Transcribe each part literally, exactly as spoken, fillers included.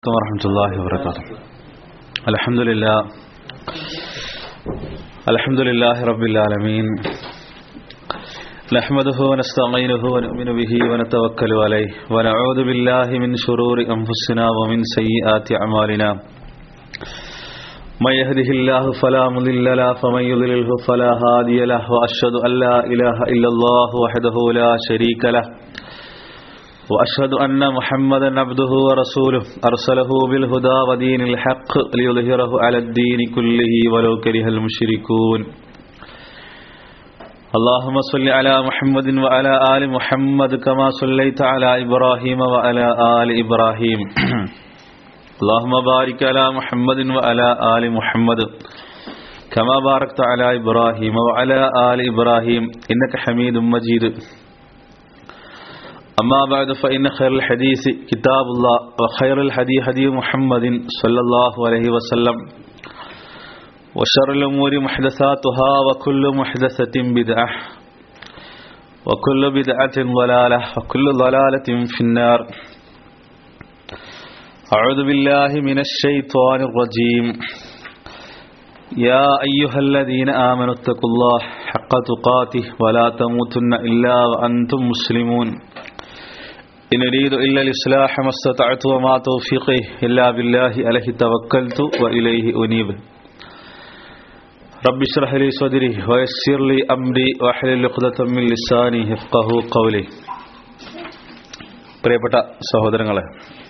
ورحمة الله وبركاته. الحمد لله الحمد لله رب العالمين نحمده ونستعينه ونؤمن به ونتوكل عليه ونعوذ بالله من شرور أنفسنا ومن سيئات أعمالنا من يهده الله فلا مضل له ومن يضلل فلا هادي له وأشهد أن لا إله إلا الله وحده لا شريك له وأشهد أن محمدا عبده ورسوله أرسله بالهدى ودين الحق ليظهره على الدين كله ولو كره المشركون. اللهم صل على محمد وعلى آل محمد كما صليت على إبراهيم وعلى آل إبراهيم. اللهم بارك على محمد وعلى آل محمد كما باركت على إبراهيم وعلى آل إبراهيم إنك حميد مجيد. أما بعد فإن خير الحديث كتاب الله وخير الهدي هدي محمد صلى الله عليه وسلم وشر الأمور محدثاتها وكل محدثة بدعة وكل بدعة ضلالة وكل ضلالة في النار. أعوذ بالله من الشيطان الرجيم. يا أيها الذين آمنوا اتقوا الله حق تقاته ولا تموتن إلا وأنتم مسلمون. إن أريد إلا الإصلاح ما استطعت وما توفيقي إلا بالله عليه توكلت وإليه أنيب. رب اشرح لي صدري ويسر لي أمري واحلل عقدة من لساني يفقهوا قولي. പ്രിയപ്പെട്ട സഹോദരങ്ങളെ,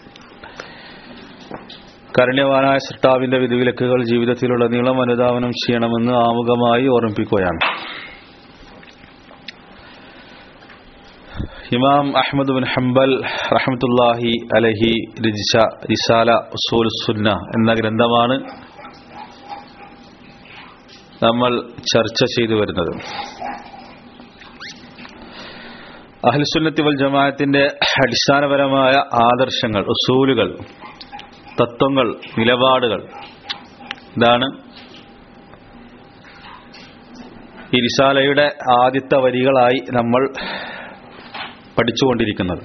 കാരുണ്യവാനായ സൃഷ്ടാവിന്റെ വിധിവിലക്കുകൾ ജീവിതത്തിലുടനീളം അനുധാവനം ചെയ്യണമെന്ന് ആമുഖമായി ഓർമ്മിപ്പിക്കുകയാണ്. ഇമാം അഹ്മദ് ബിൻ ഹംബൽ റഹ്മത്തുള്ളാഹി അലൈഹി രചിച്ച റിസാല ഉസൂൽ സുന്ന എന്ന ഗ്രന്ഥമാണ് നമ്മൾ ചർച്ച ചെയ്തു വരുന്നത്. അഹ്ലുസുന്നത്തി വൽ ജമാഅത്തിന്റെ അടിസ്ഥാനപരമായ ആദർശങ്ങൾ, ഉസൂലുകൾ, തത്വങ്ങൾ, നിലപാടുകൾ, ഇതാണ് ഈ റിസാലയുടെ ആദ്യത്തെ വരികളായി നമ്മൾ പഠിച്ചുകൊണ്ടിരിക്കുന്നത്.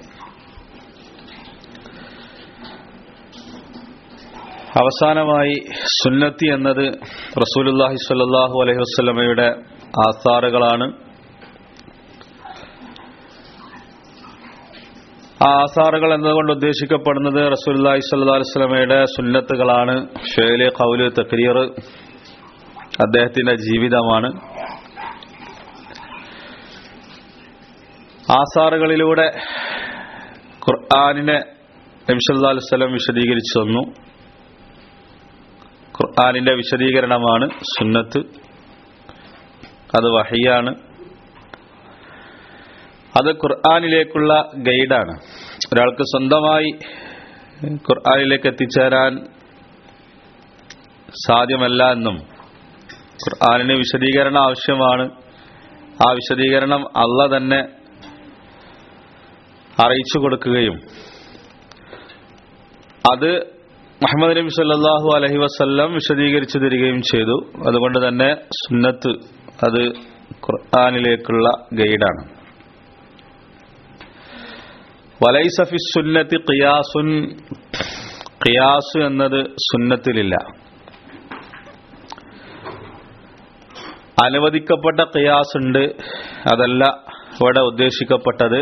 അവസാനമായി സുന്നത്തി എന്നത് റസൂലുള്ളാഹി സ്വല്ലല്ലാഹു അലൈഹി വസല്ലമയുടെ ആസാറുകളാണ്. ആ ആസാറുകൾ എന്നതുകൊണ്ട് ഉദ്ദേശിക്കപ്പെടുന്നത് റസൂലുള്ളാഹി സ്വല്ലല്ലാഹു അലൈഹി വസല്ലമയുടെ സുന്നത്തുകളാണ്. ഫിഅല്, ഖൗല്, തഖ്രീർ അദ്ദേഹത്തിന്റെ ജീവിതമാണ്. ആസാറുകളിലൂടെ ഖുർആനിനെ നബി സല്ലല്ലാഹു അലൈഹി വസല്ലം വിശദീകരിച്ചു തന്നു. ഖുർആനിന്റെ വിശദീകരണമാണ് സുന്നത്ത്. അത് വഹിയാണ്. അത് ഖുർആനിലേക്കുള്ള ഗൈഡാണ്. ഒരാൾക്ക് സ്വന്തമായി ഖുർആനിലേക്ക് എത്തിച്ചേരാൻ സാധ്യമല്ല എന്നും ഖുർആനിന് വിശദീകരണം ആവശ്യമാണ്. ആ വിശദീകരണം അല്ലാഹ് തന്നെ അറിയിച്ചു കൊടുക്കുകയും അത് മുഹമ്മദ് നബി സല്ലല്ലാഹു അലൈഹി വസല്ലം വിശദീകരിച്ചു തരികയും ചെയ്തു. അതുകൊണ്ട് തന്നെ സുന്നത്ത് അത് ഖുർആനിലേക്കുള്ള ഗൈഡാണ്. വലൈസ ഫി സുന്നത്തി ഖിയാസുൻ, ഖിയാസ് എന്നത് സുന്നത്തിലില്ല. അനുവദിക്കപ്പെട്ട ഖിയാസ് ഉണ്ട്, അതല്ല ഇവിടെ ഉദ്ദേശിക്കപ്പെട്ടത്.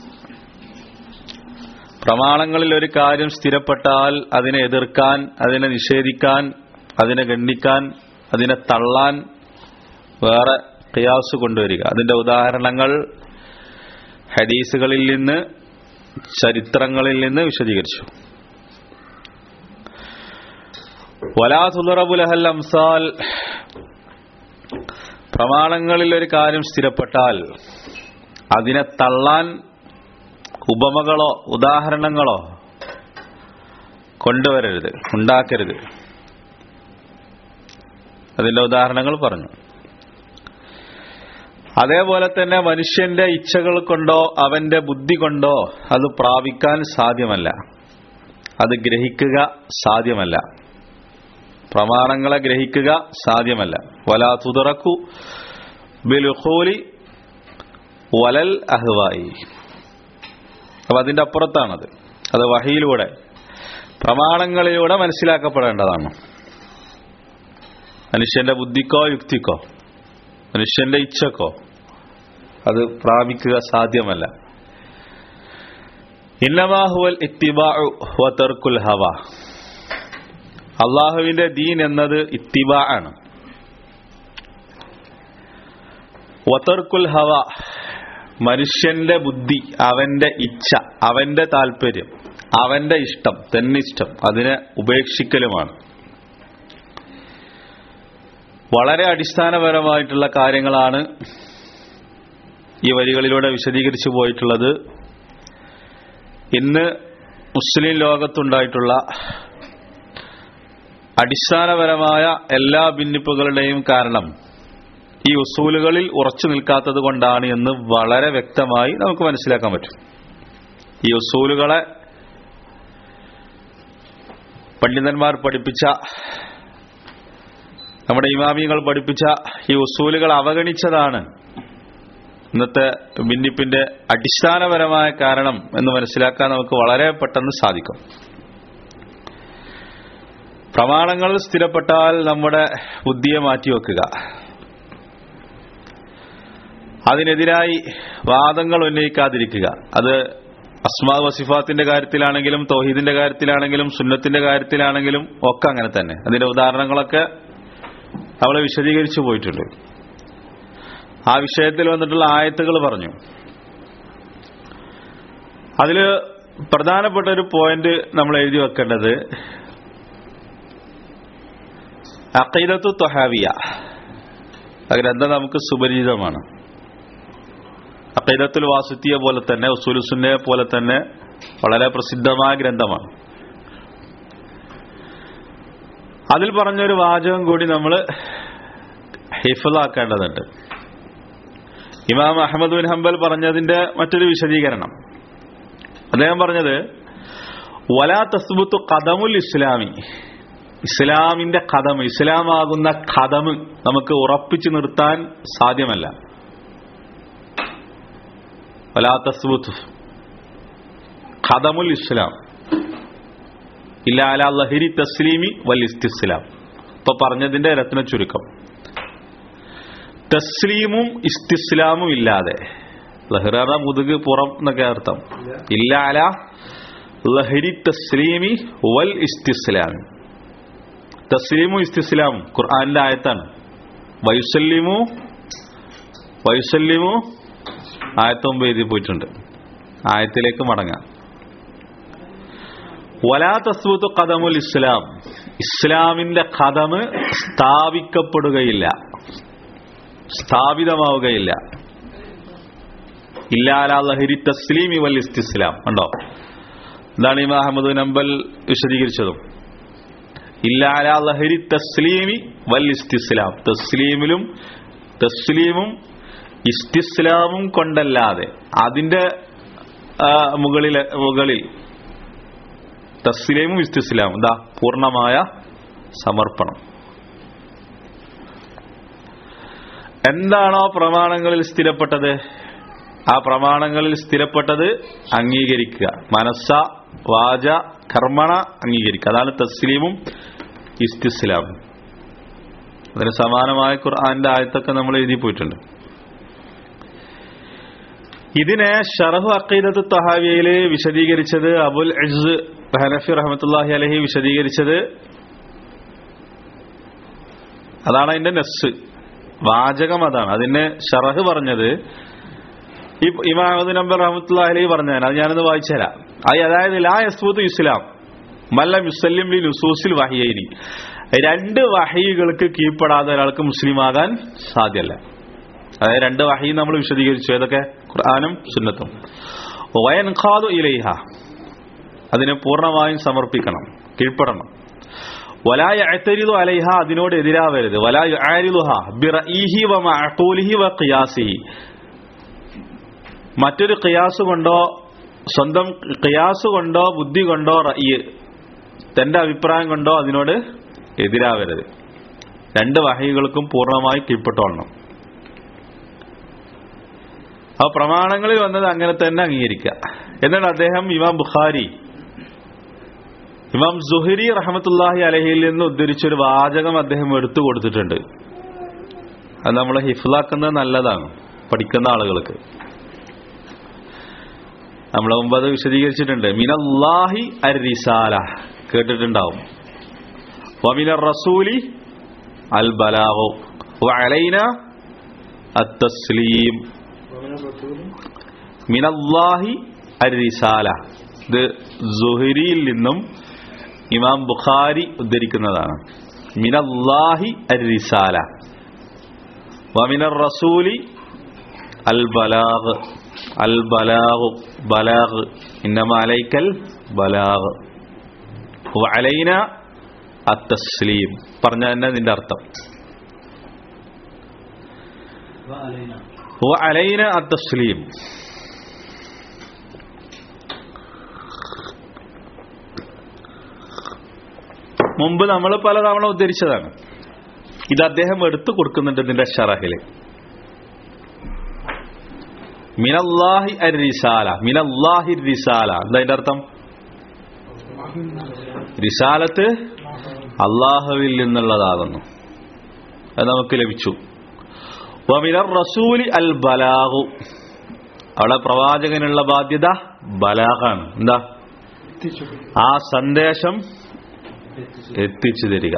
പ്രമാണങ്ങളിൽ ഒരു കാര്യം സ്ഥിരപ്പെട്ടാൽ അതിനെ എതിർക്കാൻ, അതിനെ നിഷേധിക്കാൻ, അതിനെ ഖണ്ഡിക്കാൻ, അതിനെ തള്ളാൻ വേറെ ഖിയാസ് കൊണ്ടുവരിക. അതിന്റെ ഉദാഹരണങ്ങൾ ഹദീസുകളിൽ നിന്ന്, ചരിത്രങ്ങളിൽ നിന്ന് വിശദീകരിച്ചു. വലാ തുളറബു ലഹൽ അംസാൽ, പ്രമാണങ്ങളിൽ ഒരു കാര്യം സ്ഥിരപ്പെട്ടാൽ അതിനെ തള്ളാൻ ഉപമകളോ ഉദാഹരണങ്ങളോ കൊണ്ടുവരരുത്, ഉണ്ടാക്കരുത്. അതിന്റെ ഉദാഹരണങ്ങൾ പറഞ്ഞു. അതേപോലെ തന്നെ മനുഷ്യന്റെ ഇച്ഛകൾ കൊണ്ടോ അവന്റെ ബുദ്ധി കൊണ്ടോ അത് പ്രാപിക്കാൻ സാധ്യമല്ല, അത് ഗ്രഹിക്കുക സാധ്യമല്ല, പ്രമാണങ്ങളെ ഗ്രഹിക്കുക സാധ്യമല്ല. വലാ തുദറക്കു ബിൽഖൂലി വലൽ അഹ്വായി. അപ്പൊ അതിന്റെ അപ്പുറത്താണത്. അത് വഹിയിലൂടെ പ്രമാണങ്ങളിലൂടെ മനസ്സിലാക്കപ്പെടേണ്ടതാണ്. മനുഷ്യന്റെ ബുദ്ധിക്കോ യുക്തിക്കോ മനുഷ്യന്റെ ഇച്ഛക്കോ അത് പ്രാപിക്കുക സാധ്യമല്ല. ഇന്നമാ ഹുവൽ ഇത്തിബാഉ വ തർക്കുൽ ഹവ. അല്ലാഹുവിന്റെ ദീൻ എന്നത് ഇത്തിബാ ആണ്. വ തർക്കുൽ ഹവ, മനുഷ്യന്റെ ബുദ്ധി, അവന്റെ ഇച്ഛ, അവന്റെ താല്പര്യം, അവന്റെ ഇഷ്ടം, തന്നിഷ്ടം, അതിനെ ഉപേക്ഷിക്കലുമാണ്. വളരെ അടിസ്ഥാനപരമായിട്ടുള്ള കാര്യങ്ങളാണ് ഈ വരികളിലൂടെ വിശദീകരിച്ചു പോയിട്ടുള്ളത്. ഇന്ന് മുസ്ലിം ലോകത്തുണ്ടായിട്ടുള്ള അടിസ്ഥാനപരമായ എല്ലാ ഭിന്നിപ്പുകളുടെയും കാരണം ഈ ഉസൂലുകളിൽ ഉറച്ചു നിൽക്കാത്തത് കൊണ്ടാണ് എന്ന് വളരെ വ്യക്തമായി നമുക്ക് മനസ്സിലാക്കാൻ പറ്റും. ഈ ഉസൂലുകളെ പണ്ഡിതന്മാർ പഠിപ്പിച്ച, നമ്മുടെ ഇമാമിയങ്ങൾ പഠിപ്പിച്ച ഈ ഉസൂലുകൾ അവഗണിച്ചതാണ് ഇന്നത്തെ ഭിന്നിപ്പിന്റെ അടിസ്ഥാനപരമായ കാരണം എന്ന് മനസ്സിലാക്കാൻ നമുക്ക് വളരെ പെട്ടെന്ന് സാധിക്കും. പ്രമാണങ്ങൾ സ്ഥിരപ്പെട്ടാൽ നമ്മുടെ ബുദ്ധിയെ മാറ്റിവെക്കുക, അതിനെതിരായി വാദങ്ങൾ ഉന്നയിക്കാതിരിക്കുക. അത് അസ്മാ വസിഫാത്തിന്റെ കാര്യത്തിലാണെങ്കിലും തൗഹീദിന്റെ കാര്യത്തിലാണെങ്കിലും സുന്നത്തിന്റെ കാര്യത്തിലാണെങ്കിലും ഒക്കെ അങ്ങനെ തന്നെ. അതിന്റെ ഉദാഹരണങ്ങളൊക്കെ നമ്മൾ വിശദീകരിച്ചു പോയിട്ടുണ്ട്. ആ വിഷയത്തിൽ വന്നിട്ടുള്ള ആയത്തുകൾ പറഞ്ഞു. അതിൽ പ്രധാനപ്പെട്ട ഒരു പോയിന്റ് നമ്മൾ എഴുതി വെക്കേണ്ടത് അഖീദത്തു ത്വഹാവിയ. ആ ഗ്രന്ഥം നമുക്ക് സുപരിചിതമാണ്. അഖീദത്തുൽ വാസിത്തിയ പോലെ തന്നെ ഉസൂലുസ് സുന്നയെ പോലെ തന്നെ വളരെ പ്രസിദ്ധമായ ഗ്രന്ഥമാണ്. അതിൽ പറഞ്ഞൊരു വാചകം കൂടി നമ്മൾ ഹിഫ്ളാക്കേണ്ടതുണ്ട്. ഇമാം അഹ്മദ് ബിൻ ഹംബൽ പറഞ്ഞതിന്റെ മറ്റൊരു വിശദീകരണം, അദ്ദേഹം പറഞ്ഞത് വലാ തസ്ബുത്തു ഖദമുൽ ഇസ്ലാമി, ഇസ്ലാമിന്റെ ഖദം, ഇസ്ലാമാകുന്ന ഖദം നമുക്ക് ഉറപ്പിച്ചു നിർത്താൻ സാധ്യമല്ല. വലാ തസ്ബുത്തു ഖദമുൽ ഇസ്ലാം ഇല്ലാ അലാ ലഹരി തസ്ലീമി വൽ ഇസ്തിസ്ലാം. ഇപ്പൊ പറഞ്ഞതിന്റെ രത്ന ചുരുക്കം, തസ്ലീമും ഇസ്തിസ്ലാമും ഇല്ലാതെ, ലഹ്റാന മുതുക് പുറം എന്നൊക്കെ അർത്ഥം, ഇല്ല അല ലഹരി തസ്ലീമി വൽ ഇസ്തിസ്ലാമി. തസ്ലീമും ഇസ്തിസ്ലാമും ഖുർആനിന്റെ ആയത്താണ്. വയുസല്ലിമു വയുസല്ലിമു ആയത്തുമ്പ് എഴുതി പോയിട്ടുണ്ട്. ആയത്തിലേക്ക് മടങ്ങാം. വലാ തസ്ബുത്തു ഖദമുൽ ഇസ്ലാം, ഇസ്ലാമിന്റെ ഖദം സ്ഥാപിക്കപ്പെടുകയില്ല, സ്ഥാപിതമാവുകയില്ല. ഇല്ലാ അലാ ലഹരി തസ്ലീമി വൽ ഇസ്തിസ്ലാം. ഉണ്ടോ? എന്താണ് ഇമാം അഹ്മദ് ബിൻ ഹംബൽ വിശദീകരിച്ചതും? ഇല്ലാ അലാ ലഹരി തസ്ലീമി വൽ ഇസ്തിസ്ലാം, തസ്ലീമിലും തസ്ലീമും ഇസ്തിസ്ലാമും കൊണ്ടല്ലാതെ, അതിന്റെ മുകളിൽ മുകളിൽ തസ്ലീമും ഇസ്തിസ്ലാമും, എന്താ പൂർണ്ണമായ സമർപ്പണം. എന്താണോ പ്രമാണങ്ങളിൽ സ്ഥിരപ്പെട്ടത് ആ പ്രമാണങ്ങളിൽ സ്ഥിരപ്പെട്ടത് അംഗീകരിക്കുക, മനസ്സ വാച കർമ്മണ അംഗീകരിക്കുക. അതാണ് തസ്ലീമും ഇസ്തിസ്ലാമും. അതിന് സമാനമായ ഖുർആന്റെ ആയത്തൊക്കെ നമ്മൾ എഴുതി പോയിട്ടുണ്ട്. ഇതിനെ ശറഹു അഖീദത്തു ത്വഹാവിയയില് വിശദീകരിച്ചത് അബുൽ ഇസ് ഹനഫി റഹ്മത്തുള്ളാഹി അലൈഹി വിശദീകരിച്ചത് അതാണ്. അതിന്റെ നസ്സ് വാചകം അതാണ്. അതിന് ഷറഹ് പറഞ്ഞത് ഈ ഇമാം അഹ്മദ് നബി റഹ്മത്തുള്ളാഹി അലൈഹി പറഞ്ഞതാണ്. അത് ഞാനൊന്ന് വായിച്ചു തരാം. അതായത് ലാ യസ്ബുതു ഇസ്ലാം മല്ലം യുസല്ലിം ലി നുസൂസിൽ വഹ്യൈനി, രണ്ട് വഹീകൾക്ക് കീഴ്പ്പെടാതെ ഒരാൾക്ക് മുസ്ലിമാകാൻ സാധ്യമല്ല. അതായത് രണ്ട് വഹീ നമ്മൾ വിശദീകരിച്ചു, ഏതൊക്കെ? ഖുർആനും സുന്നത്തും. വയൻഖാദു ഇലൈഹ, അതിനെ പൂർണ്ണമായും സമർപ്പിക്കണം, കീഴ്പ്പെടണം. വലാ യഅ്തരിദു അലൈഹ, അതിനോട് എതിരാവരുത്. വലാ യുആരിദുഹ ബിറഈഹി വമഅഖൂലിഹി വഖിയാസിഹി, മറ്റൊരു ഖിയാസ് കൊണ്ടോ സ്വന്തം ഖിയാസ് കൊണ്ടോ ബുദ്ധി കൊണ്ടോ റഅയ് തന്റെ അഭിപ്രായം കൊണ്ടോ അതിനോട് എതിരാവരുത്. രണ്ട് വഹീകൾക്കും പൂർണ്ണമായി കീഴ്പ്പെട്ടോളണം. ആ പ്രമാണങ്ങളിൽ വന്നത് അങ്ങനെ തന്നെ അംഗീകരിക്കുക. എന്നിട്ട് അദ്ദേഹം ഇമാം ബുഖാരി ഇമാം സുഹരി റഹ്മത്തുള്ളാഹി അലൈഹിയിൽ നിന്ന് ഉദ്ധരിച്ചൊരു വാചകം അദ്ദേഹം എടുത്തു കൊടുത്തിട്ടുണ്ട്. അത് നമ്മൾ ഹിഫ്ലാക്കുന്നത് നല്ലതാണ് പഠിക്കുന്ന ആളുകൾക്ക്. നമ്മൾ മുമ്പ് അത് വിശദീകരിച്ചിട്ടുണ്ട്. മിനല്ലാഹി അർ-റിസാല കേട്ടിട്ടുണ്ടാവും. വമിനർ റസൂലി അൽ ബലാഗു വഅലൈന അത്തസ്ലീം. മിനല്ലാഹി അർ-റിസാല ഇത് സുഹരിയിൽ നിന്നും ഇമാം ബുഖാരി ഉദ്ധരിക്കുന്നതാണ്. മിനല്ലാഹി അർ-റിസാല വമിനർ റസൂലി അൽ ബലാഗ് അൽ ബലാഗു ബലാഗ് ഇന്നമാ അലൈക്കൽ ബലാഗ് വഅലൈന അത്തസ്ലീം പറഞ്ഞ തന്നെ ഇതിന്റെ അർത്ഥം. വഅലൈന അത്തസ്ലീം. മുമ്പ് നമ്മൾ പലതവണ ഉദ്ധരിച്ചതാണ്. ഇത് അദ്ദേഹം എടുത്തു കൊടുക്കുന്നുണ്ട് ഇതിന്റെ ഷറഹില്. മിനല്ലാഹി അർ-റിസാല മിനല്ലാഹി അർ-റിസാല എന്താ അതിന്റെ അർത്ഥം? റിസാലത്ത് അല്ലാഹുവിൽ നിന്നുള്ളതാകുന്നു. അത് നമുക്ക് ലഭിച്ചു. വമിനർ റസൂലി അൽ ബലാഗു അവിടെ പ്രവാചകനുള്ള ബാധ്യത ബലാഗാണ്. എന്താ? ആ സന്ദേശം എത്തിച്ചു തരിക.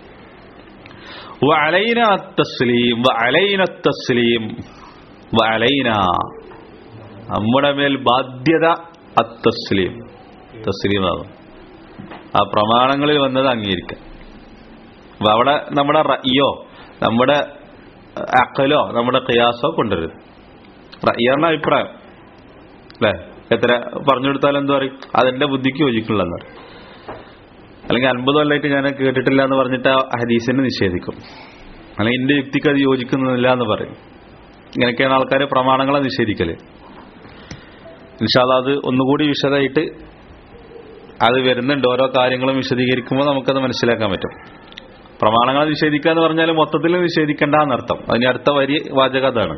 വഅലൈന അത്തസ്ലീം വഅലൈന അത്തസ്ലീം വഅലൈന നമ്മുടെ മേൽ ബാധ്യത അത്തസ്ലീം തസ്ലീമാകും. ആ പ്രമാണങ്ങളിൽ വന്നത് അംഗീകരിക്കാം. അപ്പൊ അവിടെ നമ്മുടെ റഅയോ നമ്മുടെ അഖലോ നമ്മുടെ ഖിയാസോ കൊണ്ടുവരുത്. റഅയാണ് അഭിപ്രായം അല്ലെ? എത്ര പറഞ്ഞു കൊടുത്താലും എന്താ പറയും? അതെന്റെ ബുദ്ധിക്ക് യോജിക്കുള്ളതെന്ന് പറയും. അല്ലെങ്കിൽ അൻപത് കൊല്ലമായിട്ട് ഞാൻ കേട്ടിട്ടില്ല എന്ന് പറഞ്ഞിട്ട് ആ ഹദീസിനെ നിഷേധിക്കും. അല്ലെങ്കിൽ എന്റെ യുക്തിക്ക് അത് യോജിക്കുന്നില്ല എന്ന് പറയും. ഇങ്ങനെയൊക്കെയാണ് ആൾക്കാർ പ്രമാണങ്ങളെ നിഷേധിക്കല്. ഇൻഷാ അല്ലാഹ് അത് ഒന്നുകൂടി വിശദമായിട്ട് അത് വരുന്നുണ്ട്. ഓരോ കാര്യങ്ങളും വിശദീകരിക്കുമ്പോൾ നമുക്കത് മനസ്സിലാക്കാൻ പറ്റും. പ്രമാണങ്ങളെ നിഷേധിക്കുക എന്ന് പറഞ്ഞാൽ മൊത്തത്തിൽ നിഷേധിക്കേണ്ട എന്നർത്ഥം. അതിന് അടുത്ത വരി വാചകം അതാണ്.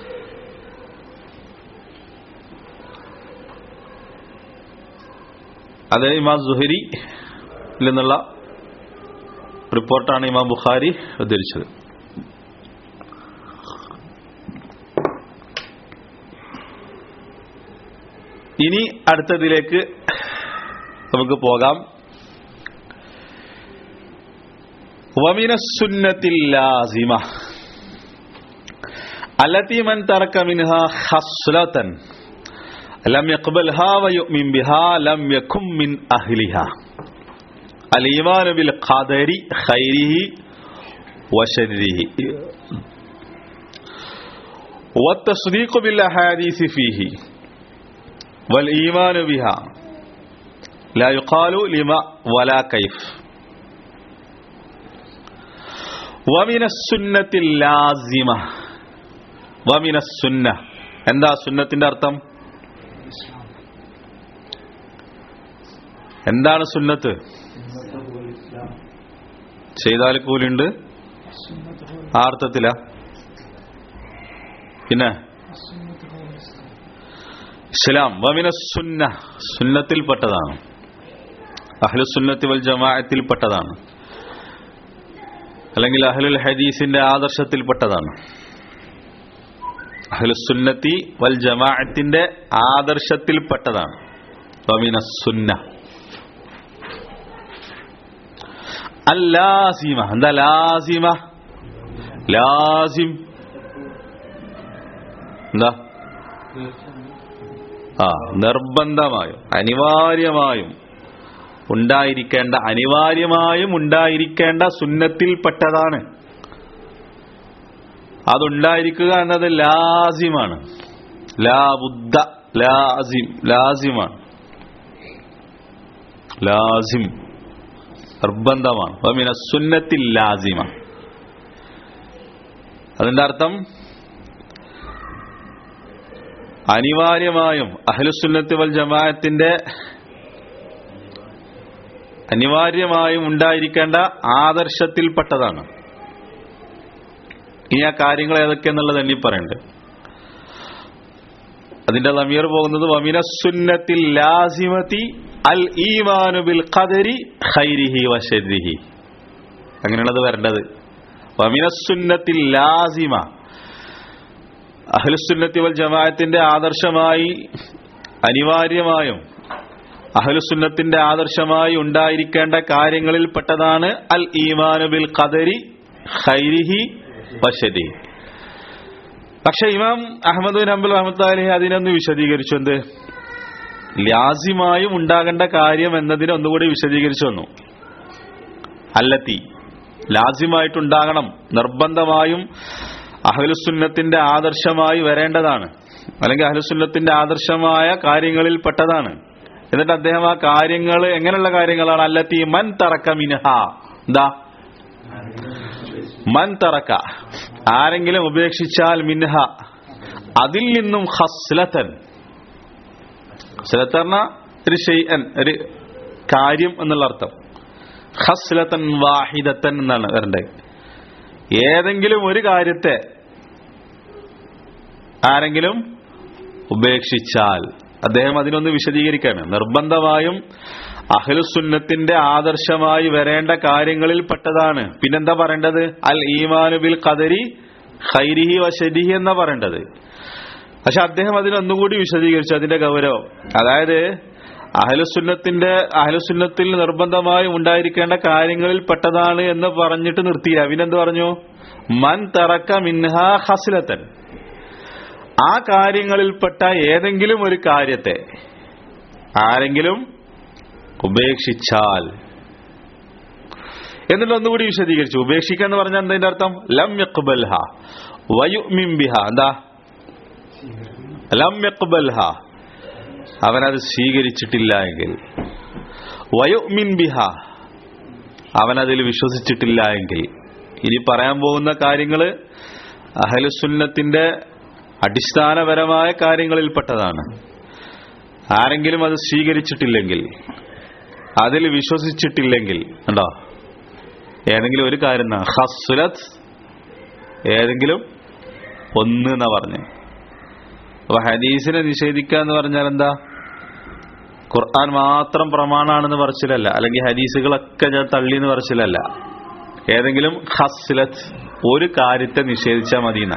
അത് ഇമാം സുഹരി നിന്നുള്ള റിപ്പോർട്ടാണ് ഇമാം ബുഖാരി ഉദ്ധരിച്ചത്. ഇനി അടുത്തതിലേക്ക് നമുക്ക് പോകാം. വമിനസ് സുന്നത്തിൽ ലാസിമ അല്ലതി മൻ തറക മിൻഹാ ഖസ്ലതൻ ലം യഖ്ബൽഹാ വയുമിൻ ബിഹാ ലം യകും മിൻ അഹ്ലിഹാ അൽ ഈമാൻ ബിൽ ഖദരി ഖൈരിഹി വശർരിഹി വത്തസ്ദീഖ് ബിൽ അഹാദീസ് ഫീഹി വൽ ഈമാൻ ബിഹാ ലാ യുഖാലു ലിമാ വലാ കൈഫ്. വമിനസ് സുന്നത്തിൽ ലാസിമ വമിനസ് സുന്ന എന്താ സുന്നത്തിന്റെ അർത്ഥം? എന്താണ് സുന്നത്ത്? ചെയ്താൽ കൂലുണ്ട് ആ അർത്ഥത്തിലാ. പിന്നെ ഇസ്ലാം വമിനസ് സുന്ന സുന്നത്തിൽപ്പെട്ടതാണ്. അഹ്ലുസ് സുന്നത്തി വൽ ജമാഅത്തിൽപ്പെട്ടതാണ്. അല്ലെങ്കിൽ അഹ്ലുൽ ഹദീസിന്റെ ആദർശത്തിൽപ്പെട്ടതാണ്. അഹ്ലുസ് സുന്നത്തി വൽ ജമാഅത്തിന്റെ ആദർശത്തിൽപ്പെട്ടതാണ് വമിനസ് സുന്ന. അല്ലാസിമ എന്താ? ലാസിമ ലാസിം എന്താ? ആ നിർബന്ധമായും അനിവാര്യമായും ഉണ്ടായിരിക്കേണ്ട അനിവാര്യമായും ഉണ്ടായിരിക്കേണ്ട സുന്നത്തിൽപ്പെട്ടതാണ്. അതുണ്ടായിരിക്കുക എന്നത് ലാസിമാണ്. ലാ ബുദ്ദ ലാസിം ലാസിമാണ്. ലാസിം നിർബന്ധമാണ്. വമിന സുന്നത്തിൽ ലാസിമ അതിന്റെ അർത്ഥം അനിവാര്യമായും അഹ്ലുസുന്നത്തി വൽ ജമാഅത്തിന്റെ അനിവാര്യമായും ഉണ്ടായിരിക്കേണ്ട ആദർശത്തിൽപ്പെട്ടതാണ്. ഇനി ആ കാര്യങ്ങൾ ഏതൊക്കെയെന്നുള്ളത് എണ്ണി പറയണ്ട്. അതിന്റെ ലമീർ പോകുന്നത് വമിന സുന്നത്തിൽ ലാസിമതി അൽ ഈമാനു ബിൽ ഖദരി ഖൈരിഹി വശർരിഹി, അങ്ങനെയുള്ളത് വരേണ്ടത്. വമിന സുന്നത്തിൽ ലാസിമ, അഹ്ലുസുന്നത്തി വൽ ജമാഅത്തിന്റെ ആദർശമായി അനിവാര്യമായും അഹ്ലുസുന്നത്തിന്റെ ആദർശമായി ഉണ്ടായിരിക്കേണ്ട കാര്യങ്ങളിൽ പെട്ടതാണ് അൽ ഈമാനു ബിൽ ഖദരി ഖൈരിഹി വശർരിഹി. പക്ഷെ ഇമാം അഹ്മദ് ബിൻ ഹംബൽ റഹ്മത്തുള്ളാഹി അലൈഹി അതിനൊന്ന് വിശദീകരിച്ചു. എന്ത്? ലാസിമായും ഉണ്ടാകേണ്ട കാര്യം എന്നതിനെ ഒന്നുകൂടി വിശദീകരിച്ചു വന്നു. അല്ലത്തി, ലാസിമായിട്ടുണ്ടാകണം, നിർബന്ധമായും അഹ്ലുസുന്നത്തിന്റെ ആദർശമായി വരേണ്ടതാണ്, അല്ലെങ്കിൽ അഹ്ലുസുന്നത്തിന്റെ ആദർശമായ കാര്യങ്ങളിൽ പെട്ടതാണ്. എന്നിട്ട് അദ്ദേഹം ആ കാര്യങ്ങൾ എങ്ങനെയുള്ള കാര്യങ്ങളാണ്? അല്ലത്തി മൻ തറക്ക മിൻഹ, എന്താ മൻ തറക്ക, ആരെങ്കിലും ഉപേക്ഷിച്ചാൽ, മിൻഹ അതിൽ നിന്നും, ഖസ്ലതൻ, ഖസ്ലതൻ ഒരു ഷൈഅൻ, ഒരു കാര്യം എന്നുള്ള അർത്ഥം. ഖസ്ലതൻ വാഹിദത്തൻ എന്നാണ് വരേണ്ടത്. ഏതെങ്കിലും ഒരു കാര്യത്തെ ആരെങ്കിലും ഉപേക്ഷിച്ചാൽ, അദ്ദേഹം അതിനൊന്ന് വിശദീകരിക്കാണ്. നിർബന്ധമായും അഹ്ലുസുന്നത്തിന്റെ ആദർശമായി വരേണ്ട കാര്യങ്ങളിൽ പെട്ടതാണ്. പിന്നെന്താ പറയേണ്ടത്? അൽ ഈമാനു ബിൽ ഖദരി ഖൈരിഹി വശർരിഹി എന്നാ പറയേണ്ടത്. പക്ഷെ അദ്ദേഹം അതിനൊന്നുകൂടി വിശദീകരിച്ചു അതിന്റെ ഗൗരവം. അതായത് അഹ്ലുസുന്നത്തിന്റെ അഹ്ലുസുന്നത്തിൽ നിർബന്ധമായും ഉണ്ടായിരിക്കേണ്ട കാര്യങ്ങളിൽ പെട്ടതാണ് എന്ന് പറഞ്ഞിട്ട് നിർത്തിയില്ല. പിന്നെന്ത് പറഞ്ഞു? മൻ തറക്ക മിൻഹാ ഖസ്ലതൻ, ആ കാര്യങ്ങളിൽപ്പെട്ട ഏതെങ്കിലും ഒരു കാര്യത്തെ ആരെങ്കിലും ഉപേക്ഷിച്ചാൽ, എന്നിട്ട് ഒന്നുകൂടി വിശദീകരിച്ചു. ഉപേക്ഷിക്കുക എന്ന് പറഞ്ഞാൽ എന്താ അർത്ഥം? ലം യഖ്ബൽഹ വയുമിൻ ബിഹ, എന്താ ലം യഖ്ബൽഹ, അവനത് സ്വീകരിച്ചിട്ടില്ല എങ്കിൽ, വയുമിൻ ബിഹ, അവനതിൽ വിശ്വസിച്ചിട്ടില്ല എങ്കിൽ. ഇനി പറയാൻ പോകുന്ന കാര്യങ്ങള് അഹ്ലുസുന്നത്തിന്റെ അടിസ്ഥാനപരമായ കാര്യങ്ങളിൽപ്പെട്ടതാണ്. ആരെങ്കിലും അത് സ്വീകരിച്ചിട്ടില്ലെങ്കിൽ, അതിൽ വിശ്വസിച്ചിട്ടില്ലെങ്കിൽ, ഉണ്ടോ, ഏതെങ്കിലും ഒരു കാര്യം, ഖസ്ലത്ത്, ഏതെങ്കിലും ഒന്ന് എന്നാ പറഞ്ഞു. അപ്പൊ ഹദീസിനെ നിഷേധിക്കുക എന്ന് പറഞ്ഞാൽ എന്താ? ഖുർആൻ മാത്രം പ്രമാണാണെന്ന് പറച്ചിലല്ല, അല്ലെങ്കിൽ ഹദീസുകളൊക്കെ ഞാൻ തള്ളി എന്ന് പറച്ചിലല്ല. ഏതെങ്കിലും ഖസ്ലത്ത്, ഒരു കാര്യത്തെ നിഷേധിച്ചാൽ മതിയെന്ന.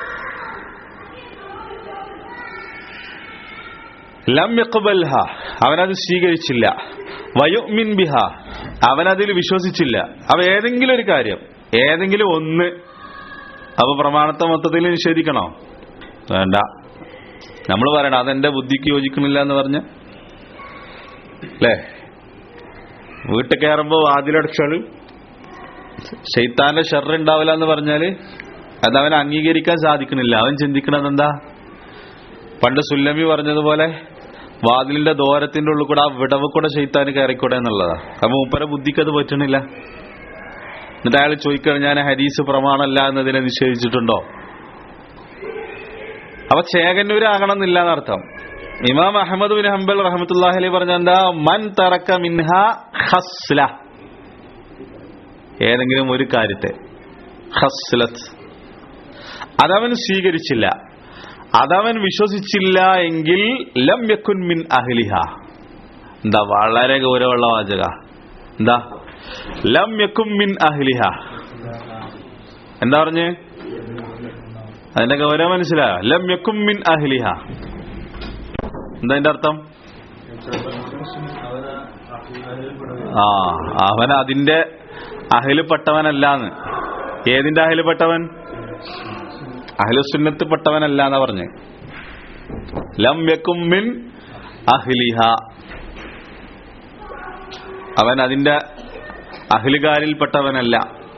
ലം യഖ്ബൽഹ, അവനത് സ്വീകരിച്ചില്ല. വയുമിൻ ബിഹ, അവനതിൽ വിശ്വസിച്ചില്ല. അവ ഏതെങ്കിലും ഒരു കാര്യം, ഏതെങ്കിലും ഒന്ന്. അപ്പൊ പ്രമാണത്തെ മൊത്തത്തിൽ നിഷേധിക്കണോ? വേണ്ട. നമ്മൾ പറയണം അതെന്റെ ബുദ്ധിക്ക് യോജിക്കണില്ല എന്ന് പറഞ്ഞ്, അല്ലേ? വീട്ടിൽ കയറുമ്പോ വാതിലടച്ചാല് ശൈത്താന്റെ ഷർറ് ഉണ്ടാവില്ല എന്ന് പറഞ്ഞാല് അതവൻ അംഗീകരിക്കാൻ സാധിക്കണില്ല. അവൻ ചിന്തിക്കണത് എന്താ? പണ്ട് സുല്ലമി പറഞ്ഞതുപോലെ വാതിലിന്റെ ദോരത്തിന്റെ ഉള്ളിൽ കൂടെ, ആ വിടവ് കൂടെ ശൈത്താന് കയറിക്കൂടെ എന്നുള്ളതാ. അപ്പൊ മൂപ്പരെ ബുദ്ധിക്ക് അത് പറ്റണില്ല. എന്നിട്ട് അയാൾ ചോദിക്കണം, ഞാൻ ഹദീസ് പ്രമാണമല്ല എന്നതിനെ നിഷേധിച്ചിട്ടുണ്ടോ? അപ്പൊ ചേകന്നൂരാകണം എന്നില്ല എന്നർത്ഥം. ഇമാം അഹ്മദ് ബിൻ ഹംബൽ റഹ്മത്തുള്ളാഹി അലൈഹി പറഞ്ഞ എന്താ? മൻ തറക്ക മിൻഹ ഖസ്ല, ഏതെങ്കിലും ഒരു കാര്യത്തെ, ഖസ്ലത്ത്, അതവൻ സ്വീകരിച്ചില്ല, അതവൻ വിശ്വസിച്ചില്ല എങ്കിൽ, ലം യകുൻ മിൻ അഹ്ലിഹ. എന്താ വളരെ ഗൗരവമുള്ള വാചക. എന്താ? ലം യകുൻ മിൻ അഹ്ലിഹ. എന്താ പറഞ്ഞ്? അതിന്റെ ഗൗരവം മനസ്സിലായോ? ലം യകുൻ മിൻ അഹ്ലിഹ എന്താ അതിന്റെ അർത്ഥം? ആ, അവൻ അതിന്റെ അഹ്ലിൽപ്പെട്ടവനല്ലാന്ന്. ഏതിന്റെ അഹ്ലിൽപ്പെട്ടവൻ? അഹ്ലുസുന്നത്ത് പെട്ടവനല്ല എന്നാ പറഞ്ഞ്. ലം യകുൻ മിൻ അഹ്ലിഹ, അവൻ അതിന്റെ അഹ്ലുകാരിൽപ്പെട്ടവനല്ല.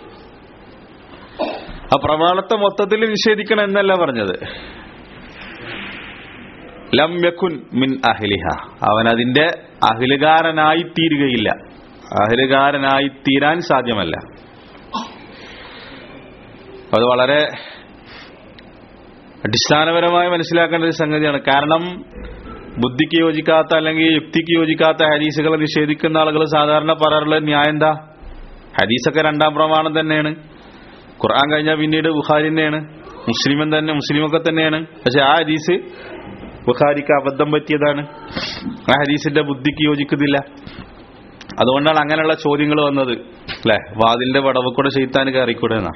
ആ പ്രമാണത്തെ മൊത്തത്തിൽ നിഷേധിക്കണം എന്നല്ല പറഞ്ഞത്. ലം യകുൻ മിൻ അഹ്ലിഹ, അവൻ അതിന്റെ അഹ്ലുകാരനായി തീരുകയില്ല, അഹ്ലുകാരനായി തീരാൻ സാധ്യമല്ല. അത് വളരെ അടിസ്ഥാനപരമായി മനസ്സിലാക്കേണ്ട ഒരു സംഗതിയാണ്. കാരണം ബുദ്ധിക്ക് യോജിക്കാത്ത അല്ലെങ്കിൽ യുക്തിക്ക് യോജിക്കാത്ത ഹദീസുകളെ നിഷേധിക്കുന്ന ആളുകൾ സാധാരണ പറയാറുള്ള ന്യായം എന്താ? ഹദീസൊക്കെ രണ്ടാം പ്രമാണം തന്നെയാണ്, ഖുർആൻ കഴിഞ്ഞാൽ പിന്നീട് ബുഖാരി തന്നെയാണ്, മുസ്ലിമൻ തന്നെ മുസ്ലിമൊക്കെ തന്നെയാണ്. പക്ഷെ ആ ഹദീസ് ബുഖാരിക്ക് അബദ്ധം പറ്റിയതാണ്, ആ ഹദീസിന്റെ ബുദ്ധിക്ക് യോജിക്കുന്നില്ല. അതുകൊണ്ടാണ് അങ്ങനെയുള്ള ചോദ്യങ്ങൾ വന്നത് അല്ലെ. വാതിലിന്റെ വടവ് കൂടെ ശൈത്താൻ കയറിക്കൂടെ എന്നാ,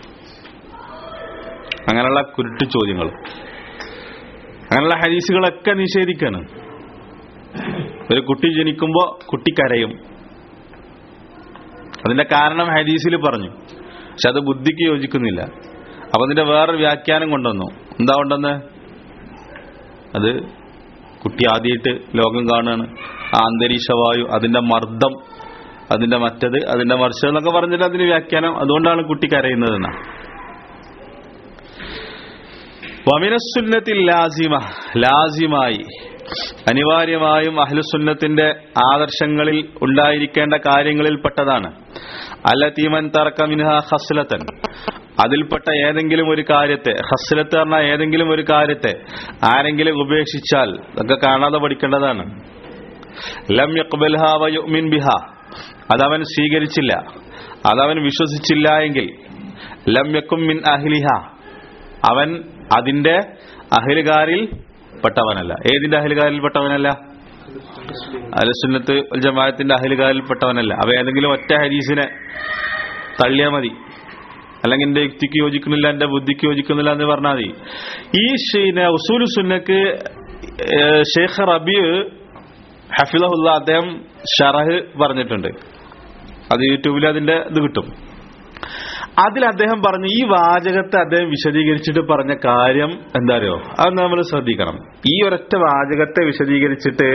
അങ്ങനെയുള്ള കുരുട്ട് ചോദ്യങ്ങൾ. അങ്ങനെയുള്ള ഹദീസുകളൊക്കെ നിഷേധിക്കാണ്. ഒരു കുട്ടി ജനിക്കുമ്പോ കുട്ടി കരയും, അതിന്റെ കാരണം ഹദീസിൽ പറഞ്ഞു, പക്ഷെ അത് ബുദ്ധിക്ക് യോജിക്കുന്നില്ല. അപ്പൊ അതിന്റെ വേറൊരു വ്യാഖ്യാനം കൊണ്ടുവന്നു. എന്താ കൊണ്ടുവന്ന്? അത് കുട്ടി ആദ്യമായിട്ട് ലോകം കാണുകയാണ്, ആ അന്തരീക്ഷവായു, അതിന്റെ മർദ്ദം, അതിന്റെ മറ്റത്, അതിന്റെ മറിച്ചത് എന്നൊക്കെ പറഞ്ഞിട്ട് അതിന് വ്യാഖ്യാനം, അതുകൊണ്ടാണ് കുട്ടി കരയുന്നതെന്നാ. വമിനസുന്നത്തിൽ ലാസിമ, ലാസിമായി അനിവാര്യമായും അഹ്ലുസുന്നത്തിന്റെ ആദർശങ്ങളിൽ ഉണ്ടായിരിക്കേണ്ട കാര്യങ്ങളിൽ പെട്ടതാണ് അല്ലതീമൻ തറക മിൻഹ ഖസ്ലതൻ, അതിൽപ്പെട്ട ഏതെങ്കിലും ഒരു കാര്യത്തെ, ഖസ്ലത്ത് പറഞ്ഞാൽ ഏതെങ്കിലും ഒരു കാര്യത്തെ ആരെങ്കിലും ഉപേക്ഷിച്ചാൽ, അതൊക്കെ കാണാതെ പഠിക്കേണ്ടതാണ്. ലം യഖ്ബൽഹാ വയുമിൻ ബിഹാ, അതവൻ സ്വീകരിച്ചില്ല, അതവൻ വിശ്വസിച്ചില്ല എങ്കിൽ ലം യകും മിൻ അഹ്ലിഹ, അവൻ അതിന്റെ അഹ്ലുകാരിൽ പെട്ടവനല്ല. ഏതിന്റെ അഹ്ലുകാരിൽ പെട്ടവനല്ല? അഹ്ലുസുന്നത്ത് വൽ ജമാഅത്തിന്റെ അഹ്ലുകാരിൽ പെട്ടവനല്ല. അവ ഏതെങ്കിലും ഒറ്റ ഹദീസിനെ തള്ളിയാൽ മതി, അല്ലെങ്കിൽ എന്റെ യുക്തിക്ക് യോജിക്കുന്നില്ല, എന്റെ ബുദ്ധിക്ക് യോജിക്കുന്നില്ല എന്ന് പറഞ്ഞാൽ മതി. ഈ ഉസൂലു സുന്നക്ക് ഷെയ്ഖ് റബീ ഹഫിളഹുല്ലാ അദ്ദേഹം ഷറഹ് പറഞ്ഞിട്ടുണ്ട്, അത് യൂട്യൂബിൽ അതിന്റെ ഇത് കിട്ടും. അതിൽ അദ്ദേഹം പറഞ്ഞു, ഈ വാചകത്തെ അദ്ദേഹം വിശദീകരിച്ചിട്ട് പറഞ്ഞ കാര്യം എന്താ അറിയോ? അത് നമ്മൾ ശ്രദ്ധിക്കണം. ഈ ഒരൊറ്റ വാചകത്തെ വിശദീകരിച്ചിട്ട്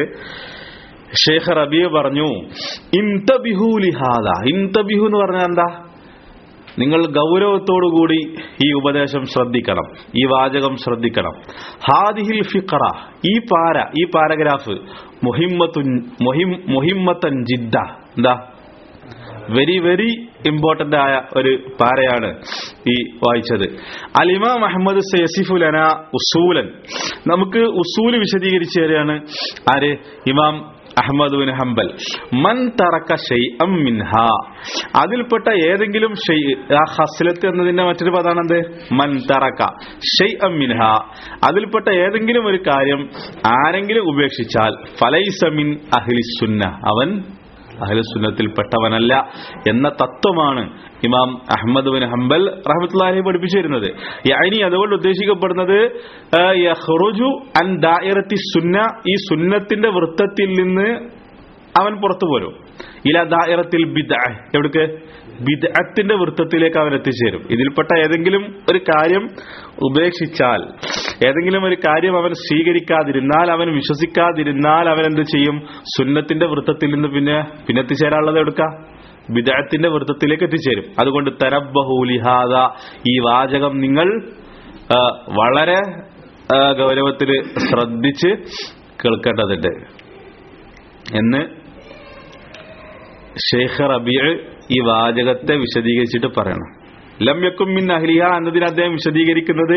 ഷെയ്ഖ് റബീ പറഞ്ഞു, ഇൻതബിഹു ലിഹാദ. ഇൻതബിഹു എന്ന് പറഞ്ഞാൽ എന്താ? നിങ്ങൾ ഗൗരവത്തോടുകൂടി ഈ ഉപദേശം ശ്രദ്ധിക്കണം, ഈ വാചകം ശ്രദ്ധിക്കണം. ഹാദിഹിൽ ഫിഖറ, ഈ പാര, ഈ പാരഗ്രാഫ് മുഹിമ്മത്തുൻ മുഹിം മുഹിമ്മത്തൻ ജിദ്ദ, എന്താ വെരി വെരി ഇമ്പോർട്ടന്റ് ആയ ഒരു പാരയാണ് ഈ വായിച്ചത്. അൽ ഇമാം അഹ്മദ് സയസിഫു ലനാ ഉസൂലൻ, നമുക്ക് ഉസൂല് വിശദീകരിച്ചു തരികയാണ് ആര്? ഇമാം അഹ്മദ് ബിൻ ഹംബൽ. മൻ തറക ശൈഅം മിൻഹാ, അതിൽപ്പെട്ട ഏതെങ്കിലും ഷൈഅ്, ആ ഖസ്ലത്ത് എന്നതിന്റെ മറ്റൊരു പദമാണ് എന്ത്? മൻ തറക ശൈഅം മിൻഹാ, അതിൽപ്പെട്ട ഏതെങ്കിലും ഒരു കാര്യം ആരെങ്കിലും ഉപേക്ഷിച്ചാൽ ഫലൈസ മിൻ അഹ്ലിസ് സുന്ന, അവൻ അഹ്ലുസുന്നത്തിൽ പെട്ടവനല്ല എന്ന തത്വമാണ് ഇമാം അഹ്മദ് ബിൻ ഹംബൽ റഹ്മത്തുള്ളാഹി അലൈഹി പഠിപ്പിച്ചു തരുന്നത്. യഅനി, അതുകൊണ്ട് ഉദ്ദേശിക്കപ്പെടുന്നത് യഖ്റുജു അൻ ദായിറത്തി സുന്ന, ഈ സുന്നത്തിന്റെ വൃത്തത്തിൽ നിന്ന് അവൻ പുറത്തു പോരും. ഇല ദായിറത്തിൽ ബിദ്അ, എവിടേക്ക്? ബിദ്അത്തിന്റെ വൃത്തത്തിലേക്ക് അവൻ എത്തിച്ചേരും. ഇതിൽപ്പെട്ട ഏതെങ്കിലും ഒരു കാര്യം ഉപേക്ഷിച്ചാൽ, ഏതെങ്കിലും ഒരു കാര്യം അവൻ സ്വീകരിക്കാതിരുന്നാൽ, അവൻ വിശ്വസിക്കാതിരുന്നാൽ, അവൻ എന്ത് ചെയ്യും? സുന്നത്തിന്റെ വൃത്തത്തിൽ നിന്ന് പിന്നെ പിന്നെ എത്തിച്ചേരാനുള്ളത് എടുക്ക, ബിദ്അത്തിന്റെ വൃത്തത്തിലേക്ക് എത്തിച്ചേരും. അതുകൊണ്ട് തനബ്ബഹു ലിഹാദ, ഈ വാചകം നിങ്ങൾ വളരെ ഗൗരവത്തിൽ ശ്രദ്ധിച്ച് കേൾക്കേണ്ടതുണ്ട് എന്ന് ഷെയ്ഖ് റബീ ഈ വാചകത്തെ വിശദീകരിച്ചിട്ട് പറയണം. ലം യകും മിൻ അഹ്ലിഹ എന്നതിന് അദ്ദേഹം വിശദീകരിക്കുന്നത്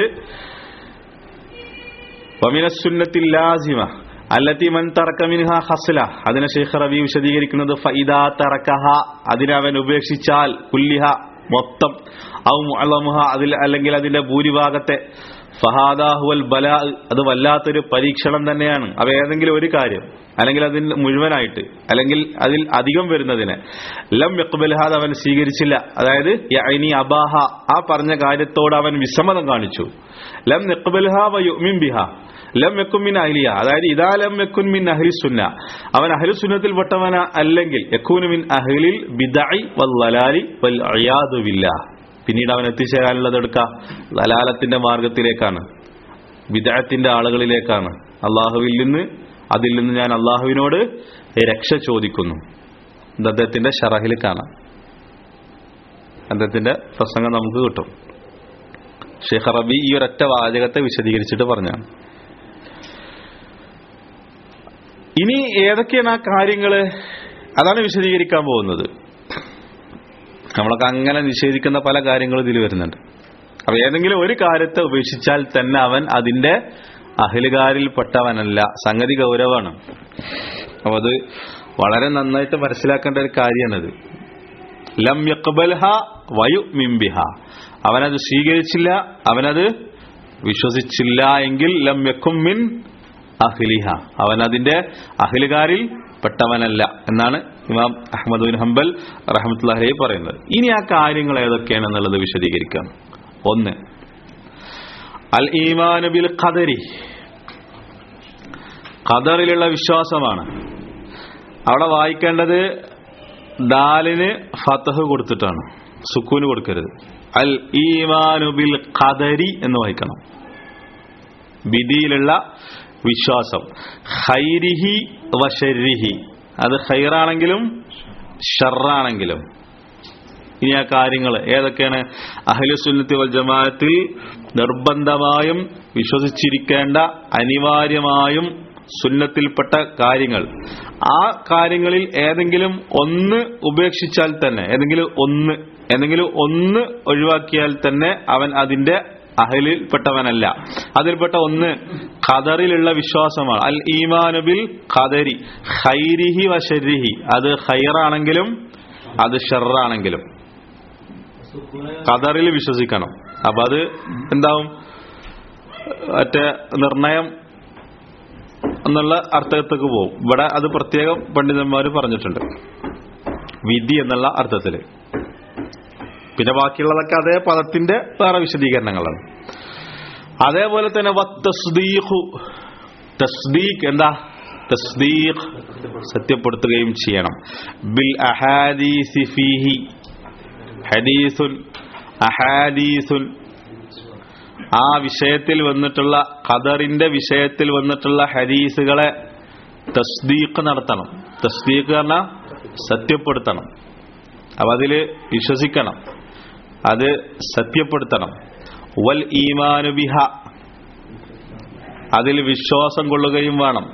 വമിനസ് സുന്നത്തിൽ ലാസിമ അല്ലതി മൻ തറക മിൻഹാ ഖസ്ല, അതിനെ ഷെയ്ഖ് റബീ വിശദീകരിക്കുന്നത് ഫഇദാ തറകഹ, അതിനെ അവൻ ഉപേക്ഷിച്ചാൽ, കുല്ലിഹ മൊത്തം, ഔ മുഅല്ലമുഹ, അതിൽ അല്ലെങ്കിൽ അതിന്റെ ഭൂരിഭാഗത്തെ, ഫഹാദാ ഹുവൽ ബലാ, അത് വല്ലാത്തൊരു പരീക്ഷണം തന്നെയാണ്. അവ ഏതെങ്കിലും ഒരു കാര്യം, അല്ലെങ്കിൽ അതിൽ മുഴുവനായിട്ട്, അല്ലെങ്കിൽ അതിൽ അധികം വരുന്നതിനെ ലം യഖ്ബൽഹ, അവൻ സ്വീകരിച്ചില്ല. അതായത് യഅനി അബാഹ, ആ പറഞ്ഞ കാര്യത്തോട് അവൻ വിസമ്മതം കാണിച്ചു. ലം യഖ്ബൽഹ വയുമിൻ ബിഹ ലം യകുൻ മിൻ അഹ്ലിഹ, അതായത് ഇദാ ലം യകുൻ മിൻ അഹ്ലി സുന്ന, അവൻ അഹ്ലു സുന്നത്തിൽപ്പെട്ടവന അല്ലെങ്കിൽ യകൂനു മിൻ അഹ്ലിൽ ബിദ്അഇ വൽ ളലാലി വൽ ഇയാദു ബില്ലാഹ്, പിന്നീട് അവൻ എത്തിച്ചേരാനുള്ളത് എടുക്കാം ദലാലത്തിന്റെ മാർഗത്തിലേക്കാണ്, ബിദ്അത്തിന്റെ ആളുകളിലേക്കാണ്. അള്ളാഹുവിൽ നിന്ന്, അതിൽ നിന്ന് ഞാൻ അള്ളാഹുവിനോട് രക്ഷ ചോദിക്കുന്നു. അദ്ദേഹത്തിന്റെ ഷറഹിൽ കാണാം, അദ്ദേഹത്തിന്റെ പ്രസംഗം നമുക്ക് കിട്ടും. ഷെയ്ഖ് റബീ ഈ ഒരൊറ്റ വാചകത്തെ വിശദീകരിച്ചിട്ട് പറഞ്ഞാണ്. ഇനി ഏതൊക്കെയാണ് ആ കാര്യങ്ങള്, അതാണ് വിശദീകരിക്കാൻ പോകുന്നത്. നമ്മളൊക്കെ അങ്ങനെ നിഷേധിക്കുന്ന പല കാര്യങ്ങളും ഇതിൽ വരുന്നുണ്ട്. അപ്പൊ ഏതെങ്കിലും ഒരു കാര്യത്തെ ഉപേക്ഷിച്ചാൽ തന്നെ അവൻ അതിന്റെ അഹ്ലുകാരിൽ പെട്ടവനല്ല. സംഗതി ഗൗരവമാണ്. അപ്പൊ അത് വളരെ നന്നായിട്ട് മനസ്സിലാക്കേണ്ട ഒരു കാര്യമാണത്. ലം യഖ്ബൽഹ വയുമിൻ ബിഹ, അവനത് സ്വീകരിച്ചില്ല, അവനത് വിശ്വസിച്ചില്ല എങ്കിൽ ലം യകും മിൻ അഹ്ലിഹ, അവൻ അതിന്റെ അഹ്ലുകാരിൽ പെട്ടവനല്ല എന്നാണ് ഇമാം അഹ്മദ് ബിൻ ഹംബൽ റഹ്മത്തുള്ളാഹി അലൈഹി പറയുന്നത്. ഇനി ആ കാര്യങ്ങൾ ഏതൊക്കെയാണെന്നുള്ളത് വിശദീകരിക്കാം. ഒന്ന്, അൽ ഈമാനു ബിൽ ഖദരി, ഖദറിലുള്ള വിശ്വാസമാണ്. അവിടെ വായിക്കേണ്ടത് ദാലിന് ഫതഹ് കൊടുത്തിട്ടാണ്, സുക്കൂന് കൊടുക്കരുത്. അൽ ഈമാനു ബിൽ ഖദരി എന്ന് വായിക്കണം. വിധിയിലുള്ള വിശ്വാസം, ഖൈരിഹി വശർരിഹി, അത് ഖൈറാണെങ്കിലും ഷർറാണെങ്കിലും. ഇനി ആ കാര്യങ്ങൾ ഏതൊക്കെയാണ്? അഹ്ലുസുന്നത്തി വൽ ജമാഅത്തിൽ നിർബന്ധമായും വിശ്വസിച്ചിരിക്കേണ്ട അനിവാര്യമായും സുന്നത്തിൽപ്പെട്ട കാര്യങ്ങൾ, ആ കാര്യങ്ങളിൽ ഏതെങ്കിലും ഒന്ന് ഉപേക്ഷിച്ചാൽ തന്നെ, ഏതെങ്കിലും ഒന്ന് ഏതെങ്കിലും ഒന്ന് ഒഴിവാക്കിയാൽ തന്നെ അവൻ അതിന്റെ അഹ്ലിൽപ്പെട്ടവനല്ല. അതിൽപ്പെട്ട ഒന്ന് ഖദറിലുള്ള വിശ്വാസമാണ്. അൽ ഈമാനു ബിൽ ഖദരി ഖൈരിഹി വശർരിഹി, അത് ഖൈറാണെങ്കിലും അത് ഷർറാണെങ്കിലും ഖദറിൽ വിശ്വസിക്കണം. അപ്പൊ അത് എന്താവും? മറ്റേ നിർണയം എന്നുള്ള അർത്ഥത്തേക്ക് പോകും. ഇവിടെ അത് പ്രത്യേകം പണ്ഡിതന്മാർ പറഞ്ഞിട്ടുണ്ട്, വിധി എന്നുള്ള അർത്ഥത്തില്. പിന്നെ ബാക്കിയുള്ളതൊക്കെ അതേ പദത്തിന്റെ വേറെ വിശദീകരണങ്ങളാണ്. അതേപോലെ തന്നെ വത്തസ്ദീഖു, തസ്ദീഖ് എന്താ? തസ്ദീഖ് സത്യപ്പെടുത്തുകയും ചെയ്യണം. ബിൽ അഹാദീസി ഫീഹി, ഹദീസുൻ അഹാദീസുൻ, ആ വിഷയത്തിൽ വന്നിട്ടുള്ള ഖദറിന്റെ വിഷയത്തിൽ വന്നിട്ടുള്ള ഹദീസുകളെ തസ്ദീഖ് നടത്തണം. തസ്ദീഖ് പറഞ്ഞാൽ സത്യപ്പെടുത്തണം. അപ്പൊ അതില് വിശ്വസിക്കണം, അത് സത്യപ്പെടുത്തണം. വൽ ഈമാനു ബിഹ, അതിൽ വിശ്വാസം കൊള്ളുകയും വേണം.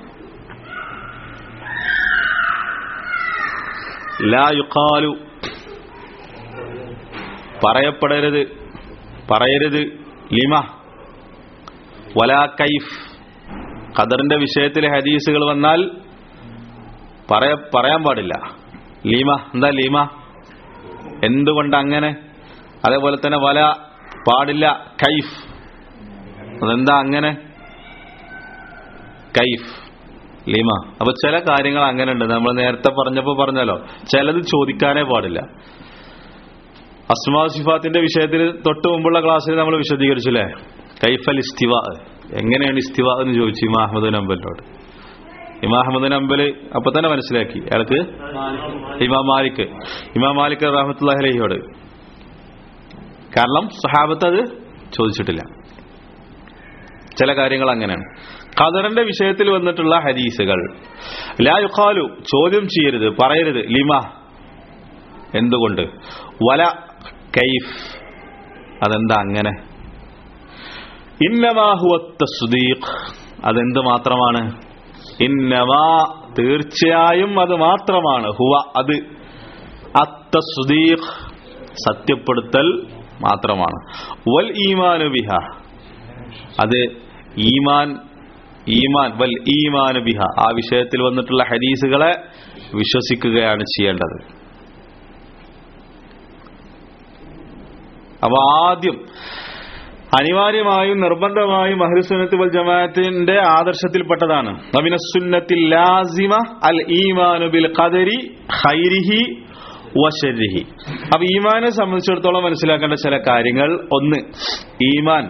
ലാ യുഖാലു, പറയപ്പെടരുത്, പറയരുത്. ലിമ വലാ കൈഫ്, ഖദറിന്റെ വിഷയത്തിൽ ഹദീസുകൾ വന്നാൽ പറയ പറയാൻ പാടില്ല. ലീമ, എന്താ ലീമ? എന്തുകൊണ്ട് അങ്ങനെ? അതേപോലെ തന്നെ വല പാടില്ല. കൈഫ്, അതെന്താ അങ്ങനെ? കൈഫ്, ലീമ. അപ്പൊ ചില കാര്യങ്ങൾ അങ്ങനെ ഉണ്ട്. നമ്മൾ നേരത്തെ പറഞ്ഞപ്പോ പറഞ്ഞല്ലോ, ചിലത് ചോദിക്കാനേ പാടില്ല. അസ്മാ സിഫാത്തിന്റെ വിഷയത്തിൽ തൊട്ട് മുമ്പുള്ള ക്ലാസ്സിൽ നമ്മൾ വിശദീകരിച്ചില്ലേ, കൈഫൽ ഇസ്തിവ, എങ്ങനെയാണ് ഇസ്തിവ എന്ന് ചോദിച്ചു ഇമാം അഹ്മദ് ബിൻ ഹംബലിനോട്. ഇമാം അഹ്മദ് ബിൻ ഹംബൽ അപ്പൊ തന്നെ മനസ്സിലാക്കി, അയാൾക്ക് ഇമാം മാലിക് ഇമാം മാലിക് റഹ്മത്തുള്ളാഹി അലൈഹിയോട്. കാരണം സഹാബത്ത് അത് ചോദിച്ചിട്ടില്ല. ചില കാര്യങ്ങൾ അങ്ങനെയാണ്. ഖദറിന്റെ വിഷയത്തിൽ വന്നിട്ടുള്ള ഹദീസുകൾ ലാ യുഖാലു, ചോദ്യം ചെയ്യരുത്, പറയരുത്. ലിമ, എന്തുകൊണ്ട്? വല കൈഫ്, അതെന്താ അങ്ങനെ? ഇന്നമാ ഹുവ തസ്ദീഖ്, അതെന്ത് മാത്രമാണ്? ഇന്നമാ, തീർച്ചയായും അത് മാത്രമാണ്. ഹുവ, അത് അത്തസ്ദീഖ്, സത്യപ്പെടുത്തൽ മാത്രമാണ്. വൽ ഈമാനു ബിഹ, അത് ഈമാൻ, ഈമാൻ വൽ ഈമാനു ബിഹ, ആ വിഷയത്തിൽ വന്നിട്ടുള്ള ഹദീസുകളെ വിശ്വസിക്കുകയാണ് ചെയ്യേണ്ടത്. അപ്പൊ ആദ്യം അനിവാര്യമായും നിർബന്ധമായും അഹ്ലുസുന്നത്തി വൽ ജമാഅത്തിന്റെ ആദർശത്തിൽപ്പെട്ടതാണ് മിനസ്സുന്നത്തിൽ ലാസിമ അൽ ഈമാനു ബിൽ ഖദരി ഖൈരിഹി വശർരിഹി. അപ്പൊ ഈമാനെ സംബന്ധിച്ചിടത്തോളം മനസ്സിലാക്കേണ്ട ചില കാര്യങ്ങൾ. ഒന്ന്, ഈമാൻ,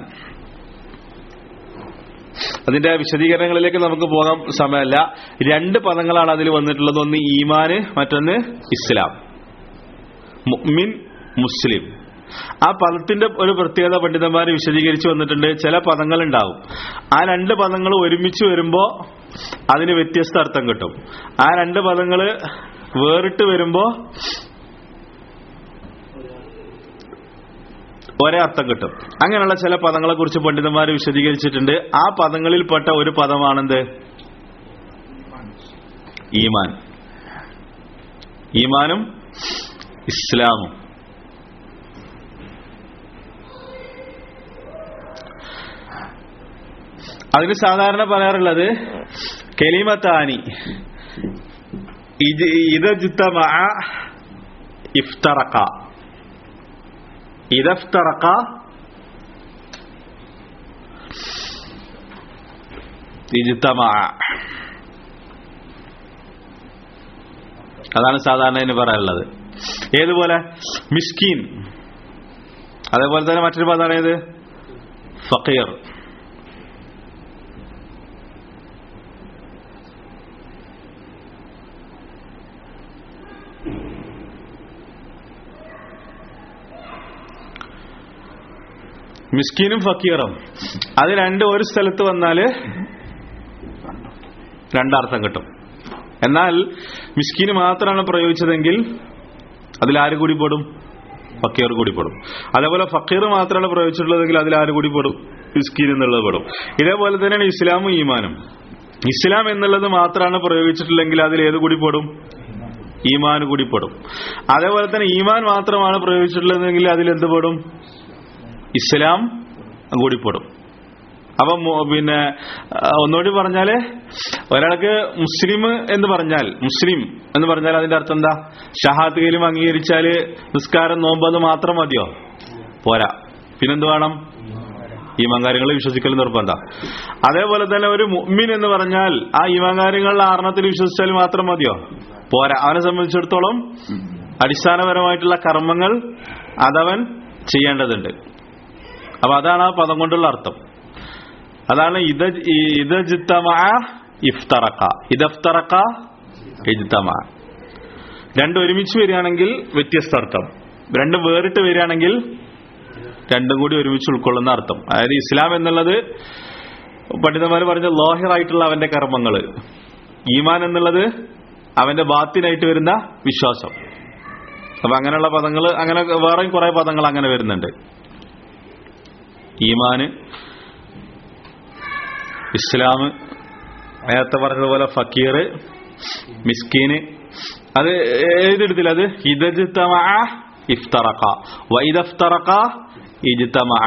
അതിന്റെ വിശദീകരണങ്ങളിലേക്ക് നമുക്ക് പോകാൻ സമയമല്ല. രണ്ട് പദങ്ങളാണ് അതിൽ വന്നിട്ടുള്ളത്. ഒന്ന് ഈമാന്, മറ്റൊന്ന് ഇസ്ലാം. മുഅ്മിൻ, മുസ്ലിം. ആ പദത്തിന്റെ ഒരു പ്രത്യേകത പണ്ഡിതന്മാർ വിശദീകരിച്ചു വന്നിട്ടുണ്ട്. ചില പദങ്ങൾ ഉണ്ടാവും, ആ രണ്ട് പദങ്ങൾ ഒരുമിച്ച് വരുമ്പോ അതിന് വ്യത്യസ്ത അർത്ഥം കിട്ടും. ആ രണ്ട് പദങ്ങൾ വേറിട്ട് വരുമ്പോ ഒരേ അർത്ഥം കിട്ടും. അങ്ങനെയുള്ള ചില പദങ്ങളെ കുറിച്ച് പണ്ഡിതന്മാർ വിശദീകരിച്ചിട്ടുണ്ട്. ആ പദങ്ങളിൽപ്പെട്ട ഒരു പദമാണെന്ത്? ഈമാൻ. ഈമാനും ഇസ്ലാമും. അതിന് സാധാരണ പറയാറുള്ളത് കലിമത്താനി ഇദജ്തമഅ ഇഫ്തറഖ, ഇദഫ്തറഖ ഇജ്തമഅ. അതാണ് സാധാരണ ഇതിന് പറയാനുള്ളത്. ഏതുപോലെ മിസ്കീൻ, അതേപോലെ തന്നെ മറ്റൊരു പദമാണ് ഏത്, ഫഖീർ. മിസ്കീനും ഫക്കീറും അത് രണ്ടും ഒരു സ്ഥലത്ത് വന്നാല് രണ്ടർത്ഥം കിട്ടും. എന്നാൽ മിസ്കീന് മാത്രമാണ് പ്രയോഗിച്ചതെങ്കിൽ അതിലാര് കൂടി പെടും, ഫക്കീർ കൂടി പെടും. അതേപോലെ ഫക്കീർ മാത്രമാണ് പ്രയോഗിച്ചിട്ടുള്ളതെങ്കിൽ അതിലാര് കൂടി പെടും, മിസ്കീൻ എന്നുള്ളത് പെടും. ഇതേപോലെ തന്നെയാണ് ഇസ്ലാമും ഈമാനും. ഇസ്ലാം എന്നുള്ളത് മാത്രമാണ് പ്രയോഗിച്ചിട്ടുള്ളെങ്കിൽ അതിൽ ഏത് കൂടി പെടും, ഈമാൻ കൂടി പെടും. അതേപോലെ തന്നെ ഈമാൻ മാത്രമാണ് പ്രയോഗിച്ചിട്ടുള്ളതെങ്കിൽ അതിൽ എന്ത് പെടും, ഇസ്ലാം കൂടിപ്പെടും. അപ്പം പിന്നെ ഒന്നുകൂടി പറഞ്ഞാല് ഒരാൾക്ക് മുസ്ലിം എന്ന് പറഞ്ഞാൽ, മുസ്ലിം എന്ന് പറഞ്ഞാൽ അതിന്റെ അർത്ഥം എന്താ, ഷഹാദത്ത് കലിമ അംഗീകരിച്ചാല് നിസ്കാരം നോമ്പത് മാത്രം മതിയോ, പോരാ, പിന്നെന്ത് വേണം, ഈമാൻ കാര്യങ്ങളിൽ വിശ്വസിക്കൽ നിർബന്ധം. അതേപോലെ തന്നെ ഒരു മുഅ്മിൻ എന്ന് പറഞ്ഞാൽ ആ ഈമാൻ കാര്യങ്ങളിൽ ആറെണ്ണത്തിൽ വിശ്വസിച്ചാൽ മാത്രം മതിയോ, പോരാ. അവനെ സംബന്ധിച്ചിടത്തോളം അടിസ്ഥാനപരമായിട്ടുള്ള കർമ്മങ്ങൾ അതവൻ ചെയ്യേണ്ടതുണ്ട്. അപ്പൊ അതാണ് ആ പദം കൊണ്ടുള്ള അർത്ഥം. അതാണ് ഇത് ഇത് ഇജ്തമഅ ഇഫ്തറഖ, ഇദഫ്തറഖ ഇജ്തമഅ. രണ്ടും ഒരുമിച്ച് വരികയാണെങ്കിൽ വ്യത്യസ്ത അർത്ഥം, രണ്ടും വേറിട്ട് വരികയാണെങ്കിൽ രണ്ടും കൂടി ഒരുമിച്ച് ഉൾക്കൊള്ളുന്ന അർത്ഥം. അതായത് ഇസ്ലാം എന്നുള്ളത് പണ്ഡിതന്മാർ പറഞ്ഞ ലാഹിറായിട്ടുള്ള അവന്റെ കർമ്മങ്ങള്, ഈമാൻ എന്നുള്ളത് അവന്റെ ബാത്തിനായിട്ട് വരുന്ന വിശ്വാസം. അപ്പൊ അങ്ങനെയുള്ള പദങ്ങൾ, അങ്ങനെ വേറെയും കുറെ പദങ്ങൾ അങ്ങനെ വരുന്നുണ്ട്. ഈമാന്, ഇസ്ലാം, നേരത്തെ പറഞ്ഞതുപോലെ ഫക്കീർ, മിസ്കീന്, അത് ഏതെടുത്തില്ല, അത് ഇദജ്തമഅ ഇഫ്തറഖ വഇദഫ്തറഖ ഇജ്തമഅ.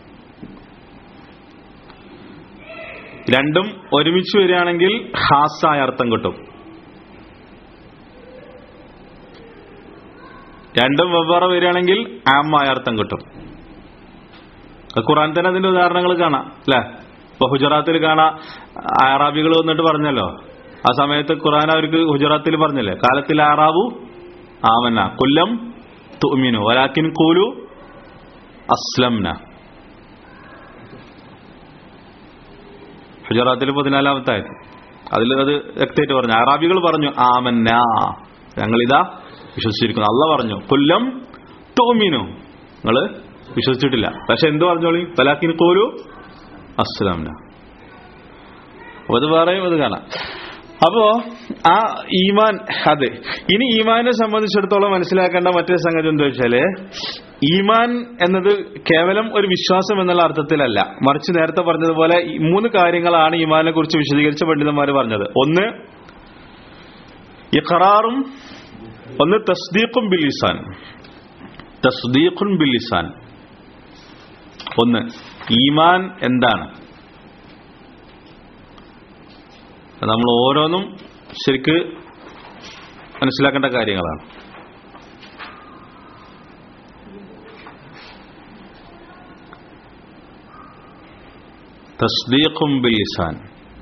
രണ്ടും ഒരുമിച്ച് വരികയാണെങ്കിൽ ഖാസായ അർത്ഥം കിട്ടും, രണ്ടും വെവ്വേറെ വരികയാണെങ്കിൽ ആമായ അർത്ഥം കിട്ടും. ഖുർആൻ തന്നെ അതിന്റെ ഉദാഹരണങ്ങൾ കാണാം അല്ലെ. ഇപ്പൊ ഹുജറാത്തിൽ കാണാം, അറാബികൾ വന്നിട്ട് പറഞ്ഞല്ലോ, ആ സമയത്ത് ഖുർആൻ അവർക്ക് ഹുജറാത്തിൽ പറഞ്ഞല്ലേ, കാലത്തിൽ അറാബു ആമന്ന കുല്ലം തുഅ്മിനു വലാകിൻ ഖൂലു അസ്ലംന. ഹുജറാത്തിൽ പതിനാലാമത്തെ ആയത് അതിൽ അത് വ്യക്തമായിട്ട് പറഞ്ഞു. അറാബികൾ പറഞ്ഞു ആമന്ന, ഞങ്ങളിതാ വിശ്വസിച്ചിരിക്കുന്നു. അള്ളാഹ് പറഞ്ഞു കുല്ലം തുഅ്മിനു, നിങ്ങള് വിശ്വസിച്ചിട്ടില്ല, പക്ഷെ എന്ത് പറഞ്ഞോളി, വലാകിൻ ഖൂലു അസ്ലംന. അപ്പൊ അത് വേറെയും അത് കാണാം. അപ്പോ ആ ഈമാൻ, അത് ഇനി ഈമാനെ സംബന്ധിച്ചിടത്തോളം മനസ്സിലാക്കേണ്ട മറ്റൊരു സംഗതി എന്താ വെച്ചാല്, ഈമാൻ എന്നത് കേവലം ഒരു വിശ്വാസം എന്നുള്ള അർത്ഥത്തിലല്ല, മറിച്ച് നേരത്തെ പറഞ്ഞതുപോലെ മൂന്ന് കാര്യങ്ങളാണ് ഈമാനെ കുറിച്ച് വിശദീകരിച്ച പണ്ഡിതന്മാർ പറഞ്ഞത്. ഒന്ന് ഇഖ്റാറും, ഒന്ന് തസ്ദീഖും ബിൽ ലിസാൻ, തസ്ദീഖുൻ ബിൽ ലിസാൻ. ഒന്ന് ഈമാൻ എന്താണ്, നമ്മൾ ഓരോന്നും ശരിക്ക് മനസ്സിലാക്കേണ്ട കാര്യങ്ങളാണ്. തസ്ദീഖും ബിൽ ലിസാൻ,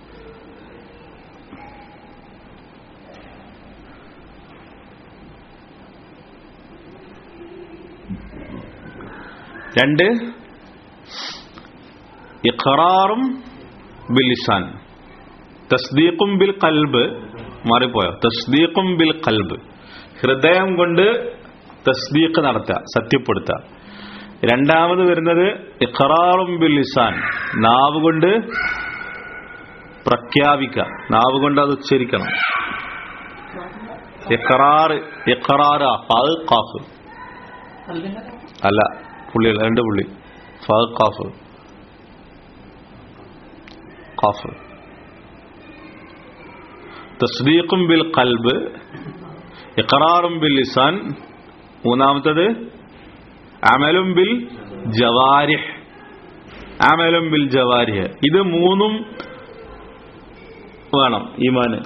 രണ്ട് ഇഖ്റാറും ബിൽ ലിസാൻ. തസ്ദീഖും ബിൽ ഖൽബ് മാറിപ്പോയോ, തസ്ദീഖും ബിൽ ഖൽബ്, ഹൃദയം കൊണ്ട് തസ്ദീഖ് നടത്തുക, സത്യപ്പെടുത്തുക. രണ്ടാമത് വരുന്നത് ഇഖ്റാറും ബിൽ ലിസാൻ, നാവ് കൊണ്ട് പ്രഖ്യാപിക്കുക, നാവ് കൊണ്ട് അത് ഉച്ചരിക്കണം. ഇഖ്റാർ, ഇഖ്റാറ ഫാ ഖാഫ് അല്ല, പുള്ളി രണ്ട് പുള്ളി, ഫാ ഖാഫ് ഖാഫ്. തസ്ദീഖും ബിൽ ഖൽബ്, ഇഖ്റാറും ബിൽ ലിസാൻ. മൂന്നാമത്തത് അമലും ബിൽ ജവാരിഹ്, അമലും ബിൽ ജവാരിഹ്. ഇത് മൂന്നും വേണം ഈമാന്,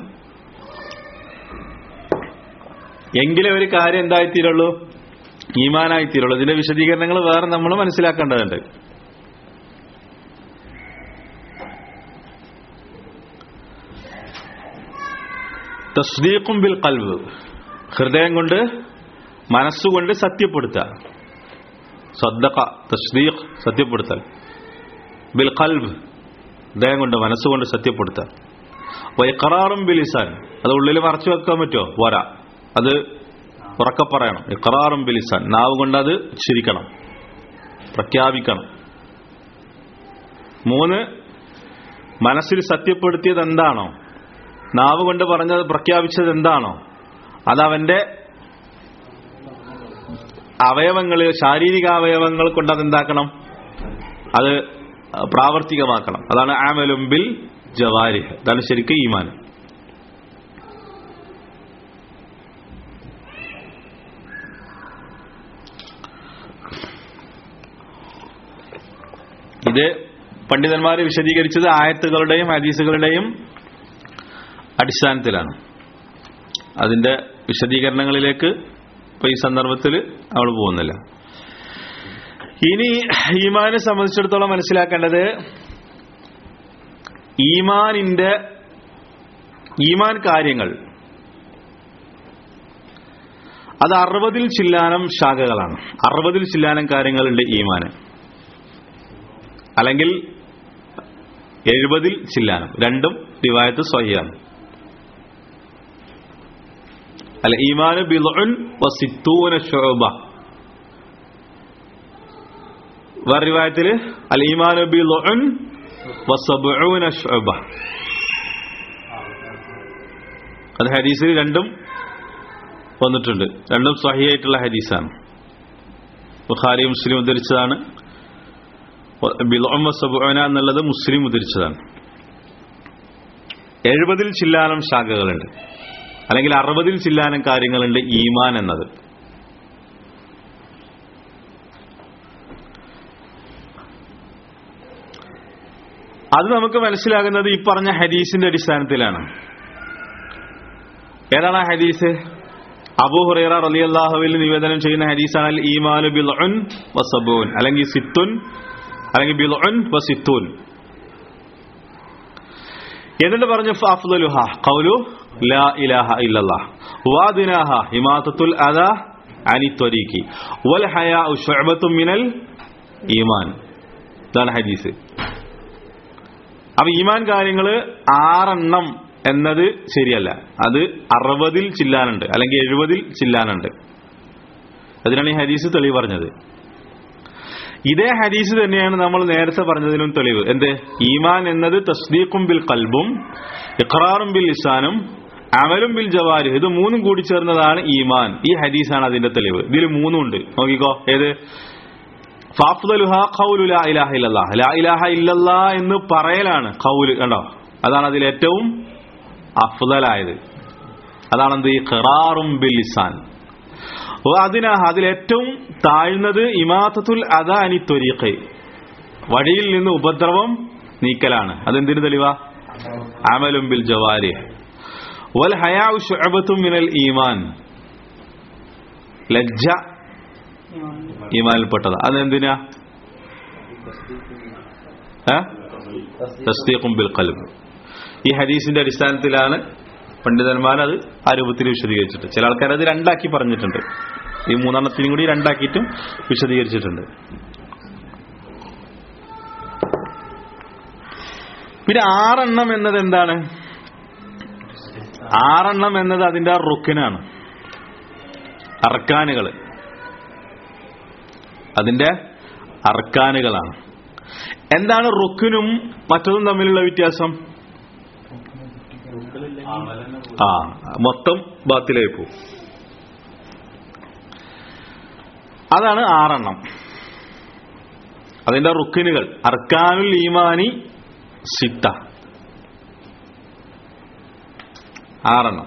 എങ്കിലേ ഒരു കാര്യം എന്തായിത്തീരുള്ളൂ, ഈമാനായിത്തീരുള്ളൂ. ഇതിന്റെ വിശദീകരണങ്ങൾ വേറെ നമ്മൾ മനസ്സിലാക്കേണ്ടതുണ്ട്. തസ്ദീഖും ബിൽ ഖൽബ്, ഹൃദയം കൊണ്ട് മനസ്സുകൊണ്ട് സത്യപ്പെടുത്തുക. സദ്ദഖ തസ്ദീഖ് സത്യപ്പെടുത്തൽ, ബിൽ ഖൽബ് ഹൃദയം കൊണ്ട് മനസ്സുകൊണ്ട് സത്യപ്പെടുത്തുക. വഇഖറാറും ബിൽ ലിസാൻ, അത് ഉള്ളിൽ മറച്ചു വെക്കാൻ പറ്റുമോ? പോരാ, അത് ഉറക്കെ പറയണം. ഇഖറാറും ബിൽ ലിസാൻ, നാവ് കൊണ്ട് അത് ഉച്ചരിക്കണം, പ്രഖ്യാപിക്കണം. മൂന്ന്, മനസ്സിൽ സത്യപ്പെടുത്തിയത് എന്താണോ, നാവ് കൊണ്ട് പറഞ്ഞത് പ്രഖ്യാപിച്ചത് എന്താണോ, അതവന്റെ അവയവങ്ങൾ, ശാരീരിക അവയവങ്ങൾ കൊണ്ട് അതെന്താക്കണം, അത് പ്രാവർത്തികമാക്കണം. അതാണ് അമലും ബിൽ ജവാരിഹ്. അതാണ് ശരിക്കും ഈമാൻ. ഇത് പണ്ഡിതന്മാർ വിശദീകരിച്ചത് ആയത്തുകളുടെയും ഹദീസുകളുടെയും അടിസ്ഥാനത്തിലാണ്. അതിന്റെ വിശദീകരണങ്ങളിലേക്ക് ഇപ്പൊ ഈ സന്ദർഭത്തിൽ അവൾ പോകുന്നില്ല. ഇനി ഈമാനെ സംബന്ധിച്ചിടത്തോളം മനസ്സിലാക്കേണ്ടത്, ഈമാനിന്റെ ഈമാൻ കാര്യങ്ങൾ അത് അറുപതിൽ ചില്ലാനം ശാഖകളാണ്. അറുപതിൽ ചില്ലാനം കാര്യങ്ങളുണ്ട് ഈമാന്, അല്ലെങ്കിൽ എഴുപതിൽ ചില്ലാനം. രണ്ടും റിവായത്ത് സ്വഹിയാണ്. അൽ ഈമാനു ബിദ്ഉൻ വസിത്തൂന ശുഅബ, വേറെ റിവായത്തില് അൽ ഈമാനു ബിദ്ഉൻ വസബ്ഊന ശുഅബ. അത് ഹദീസിൽ രണ്ടും വന്നിട്ടുണ്ട്. രണ്ടും സ്വഹിയായിട്ടുള്ള ഹദീസാണ്. ബുഖാരി മുസ്ലിം ഉദ്ധരിച്ചതാണ്. ബിദ്ഉൻ വസബ്ഊന എന്നുള്ളത് മുസ്ലിം ഉദ്ധരിച്ചതാണ്. എഴുപതിൽ ചില്ലാനം ശാഖകളുണ്ട്, അല്ലെങ്കിൽ അറുപതിൽ ചില്ലാനം കാര്യങ്ങളുണ്ട് ഈമാൻ എന്നത്. അത് നമുക്ക് മനസ്സിലാകുന്നത് ഈ പറഞ്ഞ ഹദീസിന്റെ അടിസ്ഥാനത്തിലാണ്. ഏതാണ് ആ ഹദീസ്? അബൂ ഹുറൈറ റളിയല്ലാഹുവിൽ നിവേദനം ചെയ്യുന്ന ഹദീസാണ് അൽ ഈമാനു ബിദ്ഉൻ വസബൂൻ, അല്ലെങ്കിൽ സിത്തുൻ, അല്ലെങ്കിൽ ബിദ്ഉൻ വസിത്തൂൻ. എന്നിട്ട് പറഞ്ഞു ഫഅഫ്ളലുഹ ഖൗലു ലാ ഇലാഹ ഇല്ലല്ലാഹ് വഅദ്നാഹ ഇമാതത്തുൽ അദാ അനി ത്വരീഖി വൽ ഹയാഉ ശുഅബത്തുൻ മിനൽ ഈമാൻ. ഇതാണ് ഹദീസ്. അപ്പൊ ഈമാൻ കാര്യങ്ങള് ആറെണ്ണം എന്നത് ശരിയല്ല, അത് അറുപതിൽ ചില്ലാനുണ്ട്, അല്ലെങ്കിൽ എഴുപതിൽ ചില്ലാനുണ്ട്. അതിനാണ് ഈ ഹദീസ് തെളിവ് പറഞ്ഞത്. ഇതേ ഹദീസ് തന്നെയാണ് നമ്മൾ നേരത്തെ പറഞ്ഞതിലും തെളിവ്. എന്ത്? ഈമാൻ എന്നത് തസ്ദീഖും ബിൽ ഖൽബും ഇഖ്റാറും ബിൽ ലിസാനും അമലും ബിൽ ജവാരിഹ്, ഇത് മൂന്നും കൂടി ചേർന്നതാണ് ഈമാൻ. ഈ ഹദീസാണ് അതിന്റെ തെളിവ്. ഇതിൽ മൂന്നും ഉണ്ട്. നോക്കിക്കോ, ഏത്? ഫഅഫ്ളലുഹാ ഖൗലു ലാ ഇലാഹ ഇല്ലല്ലാഹ്, ലാ ഇലാഹ ഇല്ലല്ലാഹ് എന്ന് പറയലാണ് ഖൗല്. കണ്ടോ, അതാണ് അതിൽ ഏറ്റവും അഫ്ളലായത്. അതാണെന്ത്? ഇഖ്റാറും ബിൽ ലിസാൻ. അതിനാ അതിലേറ്റവും താഴ്ന്നത് ഇമാതത്തുൽ അദാ അനി ത്വരീഖി, വഴിയിൽ നിന്ന് ഉപദ്രവം നീക്കലാണ്. അതെന്തിനു തെളിവാ? അമലും ബിൽ ജവാരിഹ്. വൽ ഹയാഉ ശുഅബത്തുൻ മിനൽ ഈമാൻ, ലജ്ജ ഈമാനിൽപ്പെട്ടതാ. അതെന്തിനാ? തസ്ദീഖും ബിൽ ഖൽബ്. ഈ ഹദീസിന്റെ അടിസ്ഥാനത്തിലാണ് പണ്ഡിതന്മാർ അത് ആ രൂപത്തിൽ വിശദീകരിച്ചിട്ട്. ചില ആൾക്കാർ അത് രണ്ടാക്കി പറഞ്ഞിട്ടുണ്ട്. ഈ മൂന്നെണ്ണത്തിനും കൂടി രണ്ടാക്കിയിട്ടും വിശദീകരിച്ചിട്ടുണ്ട്. പിന്നെ ആറെണ്ണം എന്നത് എന്താണ്? ആറെണ്ണം എന്നത് അതിന്റെ റുക്കിനാണ്, അർക്കാനുകൾ. അതിന്റെ അർക്കാനുകളാണ്. എന്താണ് റുക്കിനും മറ്റതും തമ്മിലുള്ള വ്യത്യാസം? ആ മൊത്തം ബാത്തിലായി പോകും. അതാണ് ആറെണ്ണം. അതിന്റെ റുക്കിനുകൾ അർക്കാനുൽ ഈമാനി സിത്ത, ആറെണ്ണം.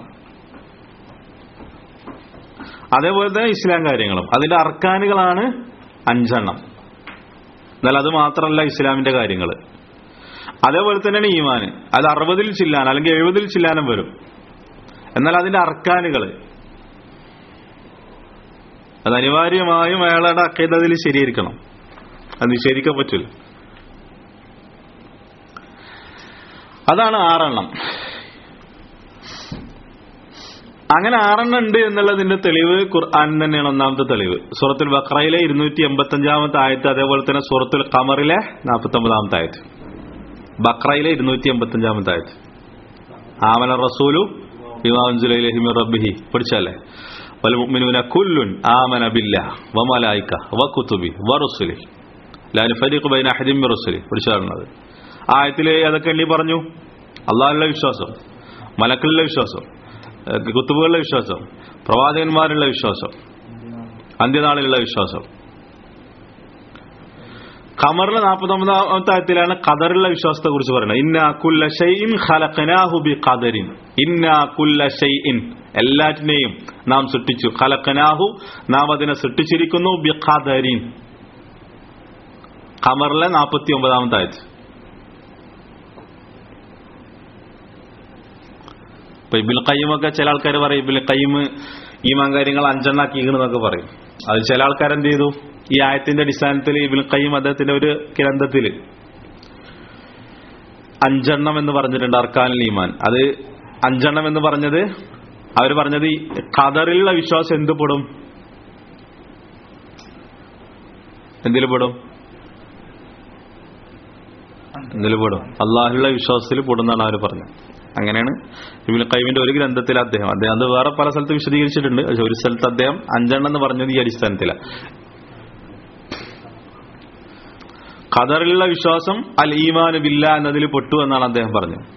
അതേപോലെ തന്നെ ഇസ്ലാം കാര്യങ്ങളും അതിന്റെ അർക്കാനുകളാണ് അഞ്ചെണ്ണം. എന്നാൽ അത് മാത്രമല്ല ഇസ്ലാമിന്റെ കാര്യങ്ങൾ. അതേപോലെ തന്നെയാണ് ഈമാന്. അത് അറുപതിൽ ചില്ലാൻ അല്ലെങ്കിൽ എഴുപതിൽ ചില്ലാനം വരും. എന്നാൽ അതിന്റെ അർക്കാനുകൾ അത് അനിവാര്യമായും അയാളുടെ അക്കീദയിൽ ശരിയായിരിക്കണം. അത് നിഷേധിക്കാൻ പറ്റില്ല. അതാണ് ആറെണ്ണം. അങ്ങനെ ആറെണ്ണം ഉണ്ട് എന്നുള്ളതിന്റെ തെളിവ് ഖുർആൻ തന്നെയാണ്. ഒന്നാമത്തെ തെളിവ് സൂറത്തുൽ ബഖറയിലെ ഇരുന്നൂറ്റി എൺപത്തി അഞ്ചാമത്തെ ആയത്ത്, അതേപോലെ തന്നെ സൂറത്തുൽ ഖമറിലെ നാൽപ്പത്തി ഒമ്പതാമത്തെ ആയത്ത്. ബഖറയിലെ ഇരുന്നൂറ്റി എൺപത്തി അഞ്ചാമത്തെ ആയത്ത് ആമന റസൂലു ബിമാ ഉൻസില ഇലൈഹി മിർ റബ്ബിഹി പഠിച്ചല്ലേ. വൽ മുഅ്മിനൂന കുല്ലുൻ ആമന ബില്ലാഹി വമലായിക വകുതുബി വറുസുലി ലാ നുഫരിഖു ബൈന അഹദിൻ മിർ റസുലി പഠിച്ചാണത്. ആയത്തിലെ അതൊക്കെ എണ്ണി പറഞ്ഞു. അള്ളാഹുവിലുള്ള വിശ്വാസം, മലക്കുകളിലെ വിശ്വാസം, കുത്തുബുകളിലെ വിശ്വാസം, പ്രവാചകന്മാരുള്ള വിശ്വാസം, അന്ത്യനാളിലുള്ള വിശ്വാസം. ഖമറിലെ നാൽപ്പത്തി ഒമ്പതാമത്തെ ആയത്തിലാണ് ഖദറിലുള്ള വിശ്വാസത്തെ കുറിച്ച് പറയുന്നത്. ഇന്നാ കുല്ല ശൈഇൻ ഖലഖനാഹു ബിഖദരിൻ. ഇന്നാ കുല്ല ശൈഇൻ എല്ലാറ്റിനെയും നാം സൃഷ്ടിച്ചു. ഖലഖനാഹു നാം അതിനെ സൃഷ്ടിച്ചിരിക്കുന്നു ബിഖദരിൻ. ഖമറിലെ നാൽപ്പത്തി ഒമ്പതാമത്തെ ആയത്ത്. ഇപ്പൊ ഇബ്നുൽ ഖയ്യിം ഒക്കെ ചില ആൾക്കാർ പറയും ഇബ്നുൽ ഖയ്യിം ഈമാൻ കാര്യങ്ങൾ അഞ്ചെണ്ണാക്കിയെന്നൊക്കെ പറയും. അത് ചില ആൾക്കാർ എന്ത് ചെയ്തു, ഈ ആയത്തിന്റെ അടിസ്ഥാനത്തിൽ ഇബ്നുൽ ഖയ്യിം അദ്ദേഹത്തിന്റെ ഒരു ഗ്രന്ഥത്തിൽ അഞ്ചെണ്ണം എന്ന് പറഞ്ഞിട്ടുണ്ട് അർക്കാനുൽ ഈമാൻ. അത് അഞ്ചെണ്ണം എന്ന് പറഞ്ഞത് അവർ പറഞ്ഞത് ഈ ഖദറിലുള്ള വിശ്വാസം എന്ത് പെടും, എന്തിൽ പെടും, എന്തിൽ പെടും, അള്ളാഹുള്ള വിശ്വാസത്തിൽ പെടുന്നാണ് അവർ പറഞ്ഞത്. അങ്ങനെയാണ് ഇബ്നുൽ ഖയ്യിമിന്റെ ഒരു ഗ്രന്ഥത്തിൽ അദ്ദേഹം അദ്ദേഹം അത് വേറെ പല സ്ഥലത്ത് വിശദീകരിച്ചിട്ടുണ്ട്. ഒരു സ്ഥലത്ത് അദ്ദേഹം അഞ്ചെണ്ണം എന്ന് പറഞ്ഞത് ഈ അടിസ്ഥാനത്തിലാണ്. ഖദറിലുള്ള വിശ്വാസം അൽ ഈമാനു ബില്ലാഹ് എന്നതിൽ പെട്ടു എന്നാണ് അദ്ദേഹം പറഞ്ഞത്.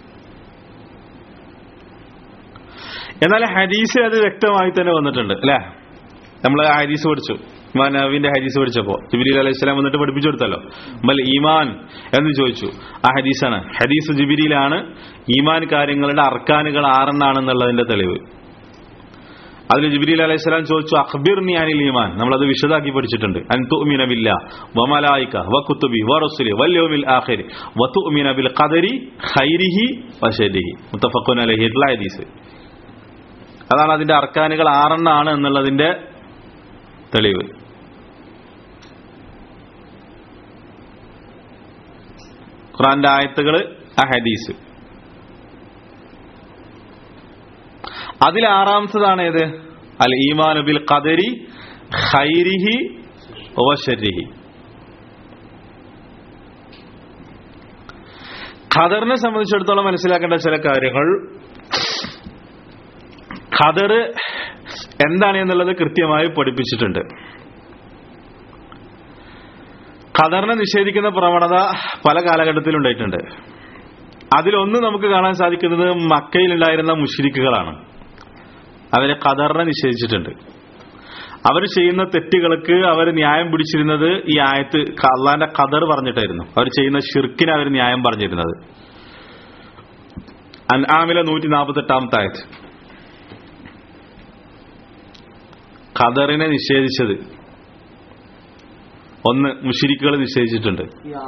എന്നാൽ ഹദീസ് അത് വ്യക്തമായി തന്നെ വന്നിട്ടുണ്ട് അല്ലെ. നമ്മൾ ഹദീസ് പഠിച്ചു, ഇമാം നവവിന്റെ ഹദീസ് പഠിച്ചപ്പോ ജിബ്രീൽ അലൈഹിസ്സലാം വന്നിട്ട് പഠിപ്പിച്ചു കൊടുത്തല്ലോ. മൽ ഈമാൻ എന്ന് ചോദിച്ചു. ആ ഹദീസാണ്, ഹദീസ് ജിബ്രീലാണ് ഈമാൻ കാര്യങ്ങളുടെ അർക്കാനുകൾ ആറെണ്ണാണെന്നുള്ളതിന്റെ തെളിവ്. അതിൽ ജിബ്രീൽ അലൈഹിസ്സലാം ചോദിച്ചു അഖ്ബിർനി അനിൽ ഈമാൻ. നമ്മളത് വിശദാക്കി പഠിച്ചിട്ടുണ്ട്. അൻ തുഅ്മിന ബില്ലാഹി വമലായിക വകുതുബി വറസുലി വൽ യൗമിൽ ആഖിർ വതുഅ്മിന ബിൽ ഖദരി ഖൈരിഹി വശരിഹി മുത്തഫഖുൻ അലൈഹി ഉള്ള ഹദീസ്. അതാണ് അതിന്റെ അർക്കാനുകൾ ആറെണ്ണാണ് എന്നുള്ളതിന്റെ തെളിവ്. ഖുർആന്റെ ആയത്തുകള്, ആ ഹദീസ്. അതിൽ ആറാമത്തതാണ് ഏത്? അൽ ഈമാനു ബിൽ ഖദരി ഖൈരിഹി വശരിഹി. ഖദറിനെ സംബന്ധിച്ചിടത്തോളം മനസ്സിലാക്കേണ്ട ചില കാര്യങ്ങൾ. ഖദർ എന്താണ് എന്നുള്ളത് കൃത്യമായി പഠിപ്പിച്ചിട്ടുണ്ട്. ഖദറിനെ നിഷേധിക്കുന്ന പ്രവണത പല കാലഘട്ടത്തിലും ഉണ്ടായിട്ടുണ്ട്. അതിലൊന്ന് നമുക്ക് കാണാൻ സാധിക്കുന്നത് മക്കയിലുണ്ടായിരുന്ന മുശ്രിക്കുകളാണ്. അവരെ ഖദറിനെ നിഷേധിച്ചിട്ടുണ്ട്. അവർ ചെയ്യുന്ന തെറ്റുകൾക്ക് അവർ ന്യായം പിടിച്ചിരുന്നത് ഈ ആയത്ത് അള്ളാന്റെ ഖദർ പറഞ്ഞിട്ടായിരുന്നു. അവർ ചെയ്യുന്ന ഷിർക്കിന് അവർ ന്യായം പറഞ്ഞിരുന്നത്. അൻആമിലെ നൂറ്റി നാൽപ്പത്തി എട്ടാമത്തെ ആയത്ത് ഖദറിനെ നിഷേധിച്ചത് ഒന്ന് മുശ്രിക്കുകൾ നിഷേധിച്ചിട്ടുണ്ട്.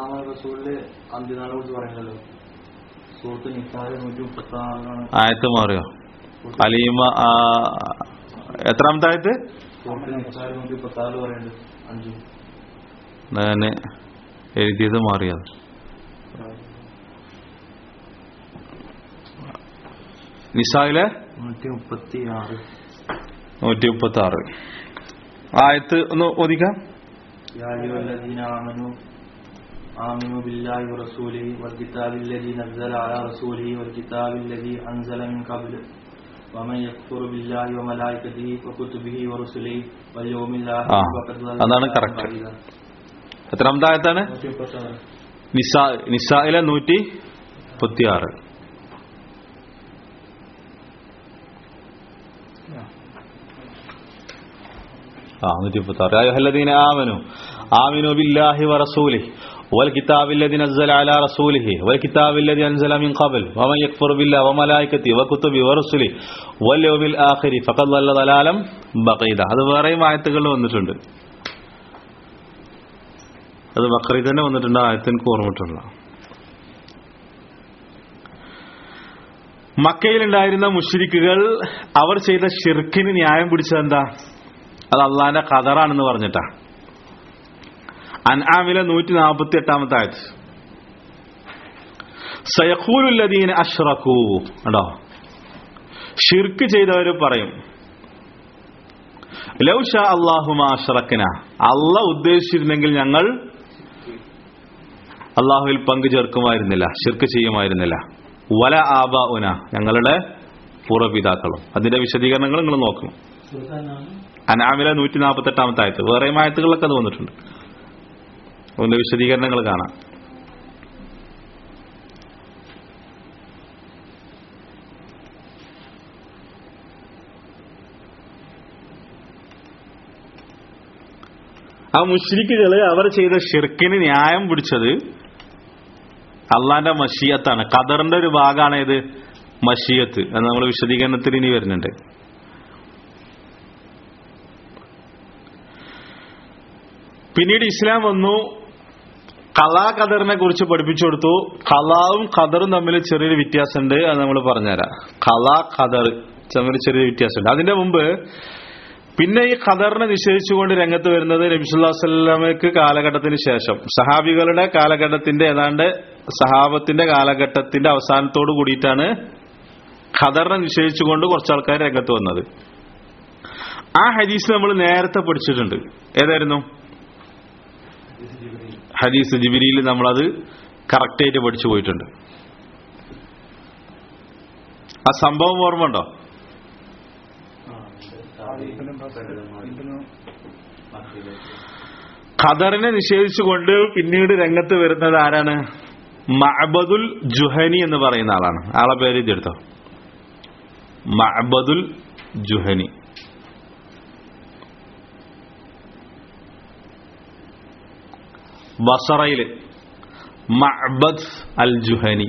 ആയത്ത് മാറിയോ? അലീമ എത്രാമത്തെ ആയത്ത്? ഞാൻ എഴുതിയത് മാറിയത്. നിസായിലെ നൂറ്റി മുപ്പത്തി ആറ് നൂറ്റി മുപ്പത്തി ആറ് ആയത്ത് ഒന്ന് ഓദിക്കാം. آمنوا بالله ورسوله والكتاب الذي نزل على رسوله والكتاب الذي أنزل من قبل ومن يكفر بالله وملائكته وكتبه ورسله واليوم الآخر فقد ضل. അതാണ് കറക്റ്റ്. എത്രാമത്തെ ആയത്താണ്? നിസാ നിസായിലെ നൂറ്റി മുപ്പത്തി ആറ്. ആ നൂറ്റി മുപ്പത്തി ആറ്. അയ്യുഹല്ലദീന ആമനു ആമിനു ബില്ലാഹി വറസൂലിഹി والكتاب الذي نزل على رسوله والكتاب الذي أنزل من قبل ومن يكفر بالله وملائكته وكتبه ورسله واليوم الآخر فقد ضل ضلالا بعيدا. അത് വേറെയും ആയത്തുകളിൽ വന്നിട്ടുണ്ട്. അത് ബഖറയിൽ തന്നെ വന്നിട്ടുണ്ട്. ആയത്ത് എനിക്ക് ഓർമ്മയിട്ടില്ല. മക്കയിലുണ്ടായിരുന്ന മുശ്രിക്കുകൾ അവർ ചെയ്ത ഷിർക്കിന് ന്യായം പിടിച്ചത് എന്താ? അത് അള്ളാന്റെ ഖദറാണെന്ന് പറഞ്ഞിട്ടാ. അൻആമിലെ നൂറ്റി നാൽപ്പത്തി എട്ടാമത്തെ ആയത്ത് സയഖൂലുല്ലദീന അശ്റകൂ. ഉണ്ടോ? ഷിർക്ക് ചെയ്തവർ പറയും ലൗ ഷാ അല്ലാഹു മാ അശ്റക്നാ, അല്ലാഹു ഉദ്ദേശിച്ചിരുന്നെങ്കിൽ ഞങ്ങൾ അല്ലാഹുവിൽ പങ്കു ചേർക്കുമായിരുന്നില്ല, ഷിർക്ക് ചെയ്യുമായിരുന്നില്ല. വല ആബാഉന, ഞങ്ങളുടെ പൂർവ്വപിതാക്കളും. അതിന്റെ വിശദീകരണങ്ങൾ നിങ്ങൾ നോക്കണം. അൻആമിലെ നൂറ്റി നാൽപ്പത്തി എട്ടാമത്തെ ആയത്ത്, വേറെ ആയത്തുകളിലൊക്കെ അത് വന്നിട്ടുണ്ട്. അതിന്റെ വിശദീകരണങ്ങൾ കാണാം. ആ മുശ്രിക്കുകള് അവർ ചെയ്ത ഷിർക്കിന് ന്യായം പിടിച്ചത് അള്ളാന്റെ മശിയത്താണ്. ഖദറിന്റെ ഒരു ഭാഗമാണ് ഇത് മശിയത്ത് എന്ന് നമ്മൾ വിശദീകരണത്തിൽ ഇനി വരുന്നുണ്ട്. പിന്നീട് ഇസ്ലാം വന്നു, ഖലാ ഖദറിനെ കുറിച്ച് പഠിപ്പിച്ചു കൊടുത്തു. ഖലാവും ഖദറും തമ്മിൽ ചെറിയൊരു വ്യത്യാസമുണ്ട്, അത് നമ്മൾ പറഞ്ഞുതരാം. ഖലാ ഖദർ തമ്മിൽ ചെറിയൊരു വ്യത്യാസമുണ്ട്. അതിന്റെ മുമ്പ് പിന്നെ ഈ ഖദറിനെ നിഷേധിച്ചുകൊണ്ട് രംഗത്ത് വരുന്നത് നബി സല്ലല്ലാഹു അലൈഹി വസല്ലമയ്ക്ക് കാലഘട്ടത്തിന് ശേഷം, സഹാബികളുടെ കാലഘട്ടത്തിന്റെ ഏതാണ്ട് സഹാബത്തിന്റെ കാലഘട്ടത്തിന്റെ അവസാനത്തോട് കൂടിയിട്ടാണ് ഖദറിനെ നിഷേധിച്ചുകൊണ്ട് കുറച്ച് ആൾക്കാർ രംഗത്ത് വന്നത്. ആ ഹദീസ് നമ്മൾ നേരത്തെ പഠിച്ചിട്ടുണ്ട്. ഏതായിരുന്നു ഹദീസ്? ജിബ്രീൽ. നമ്മളത് കറക്റ്റ് ആയിട്ട് പഠിച്ചു പോയിട്ടുണ്ട്. ആ സംഭവം ഓർമ്മ ഉണ്ടോ? ഖദറിനെ നിഷേധിച്ചുകൊണ്ട് പിന്നീട് രംഗത്ത് വരുന്നത് ആരാണ്? മഅബദുൽ ജുഹനി എന്ന് പറയുന്ന ആളാണ്. ആളെ പേര് ഇതെടുത്തോ, മഅബദുൽ ജുഹനി. ബസറയില് മഅബദ് അൽ ജുഹനി.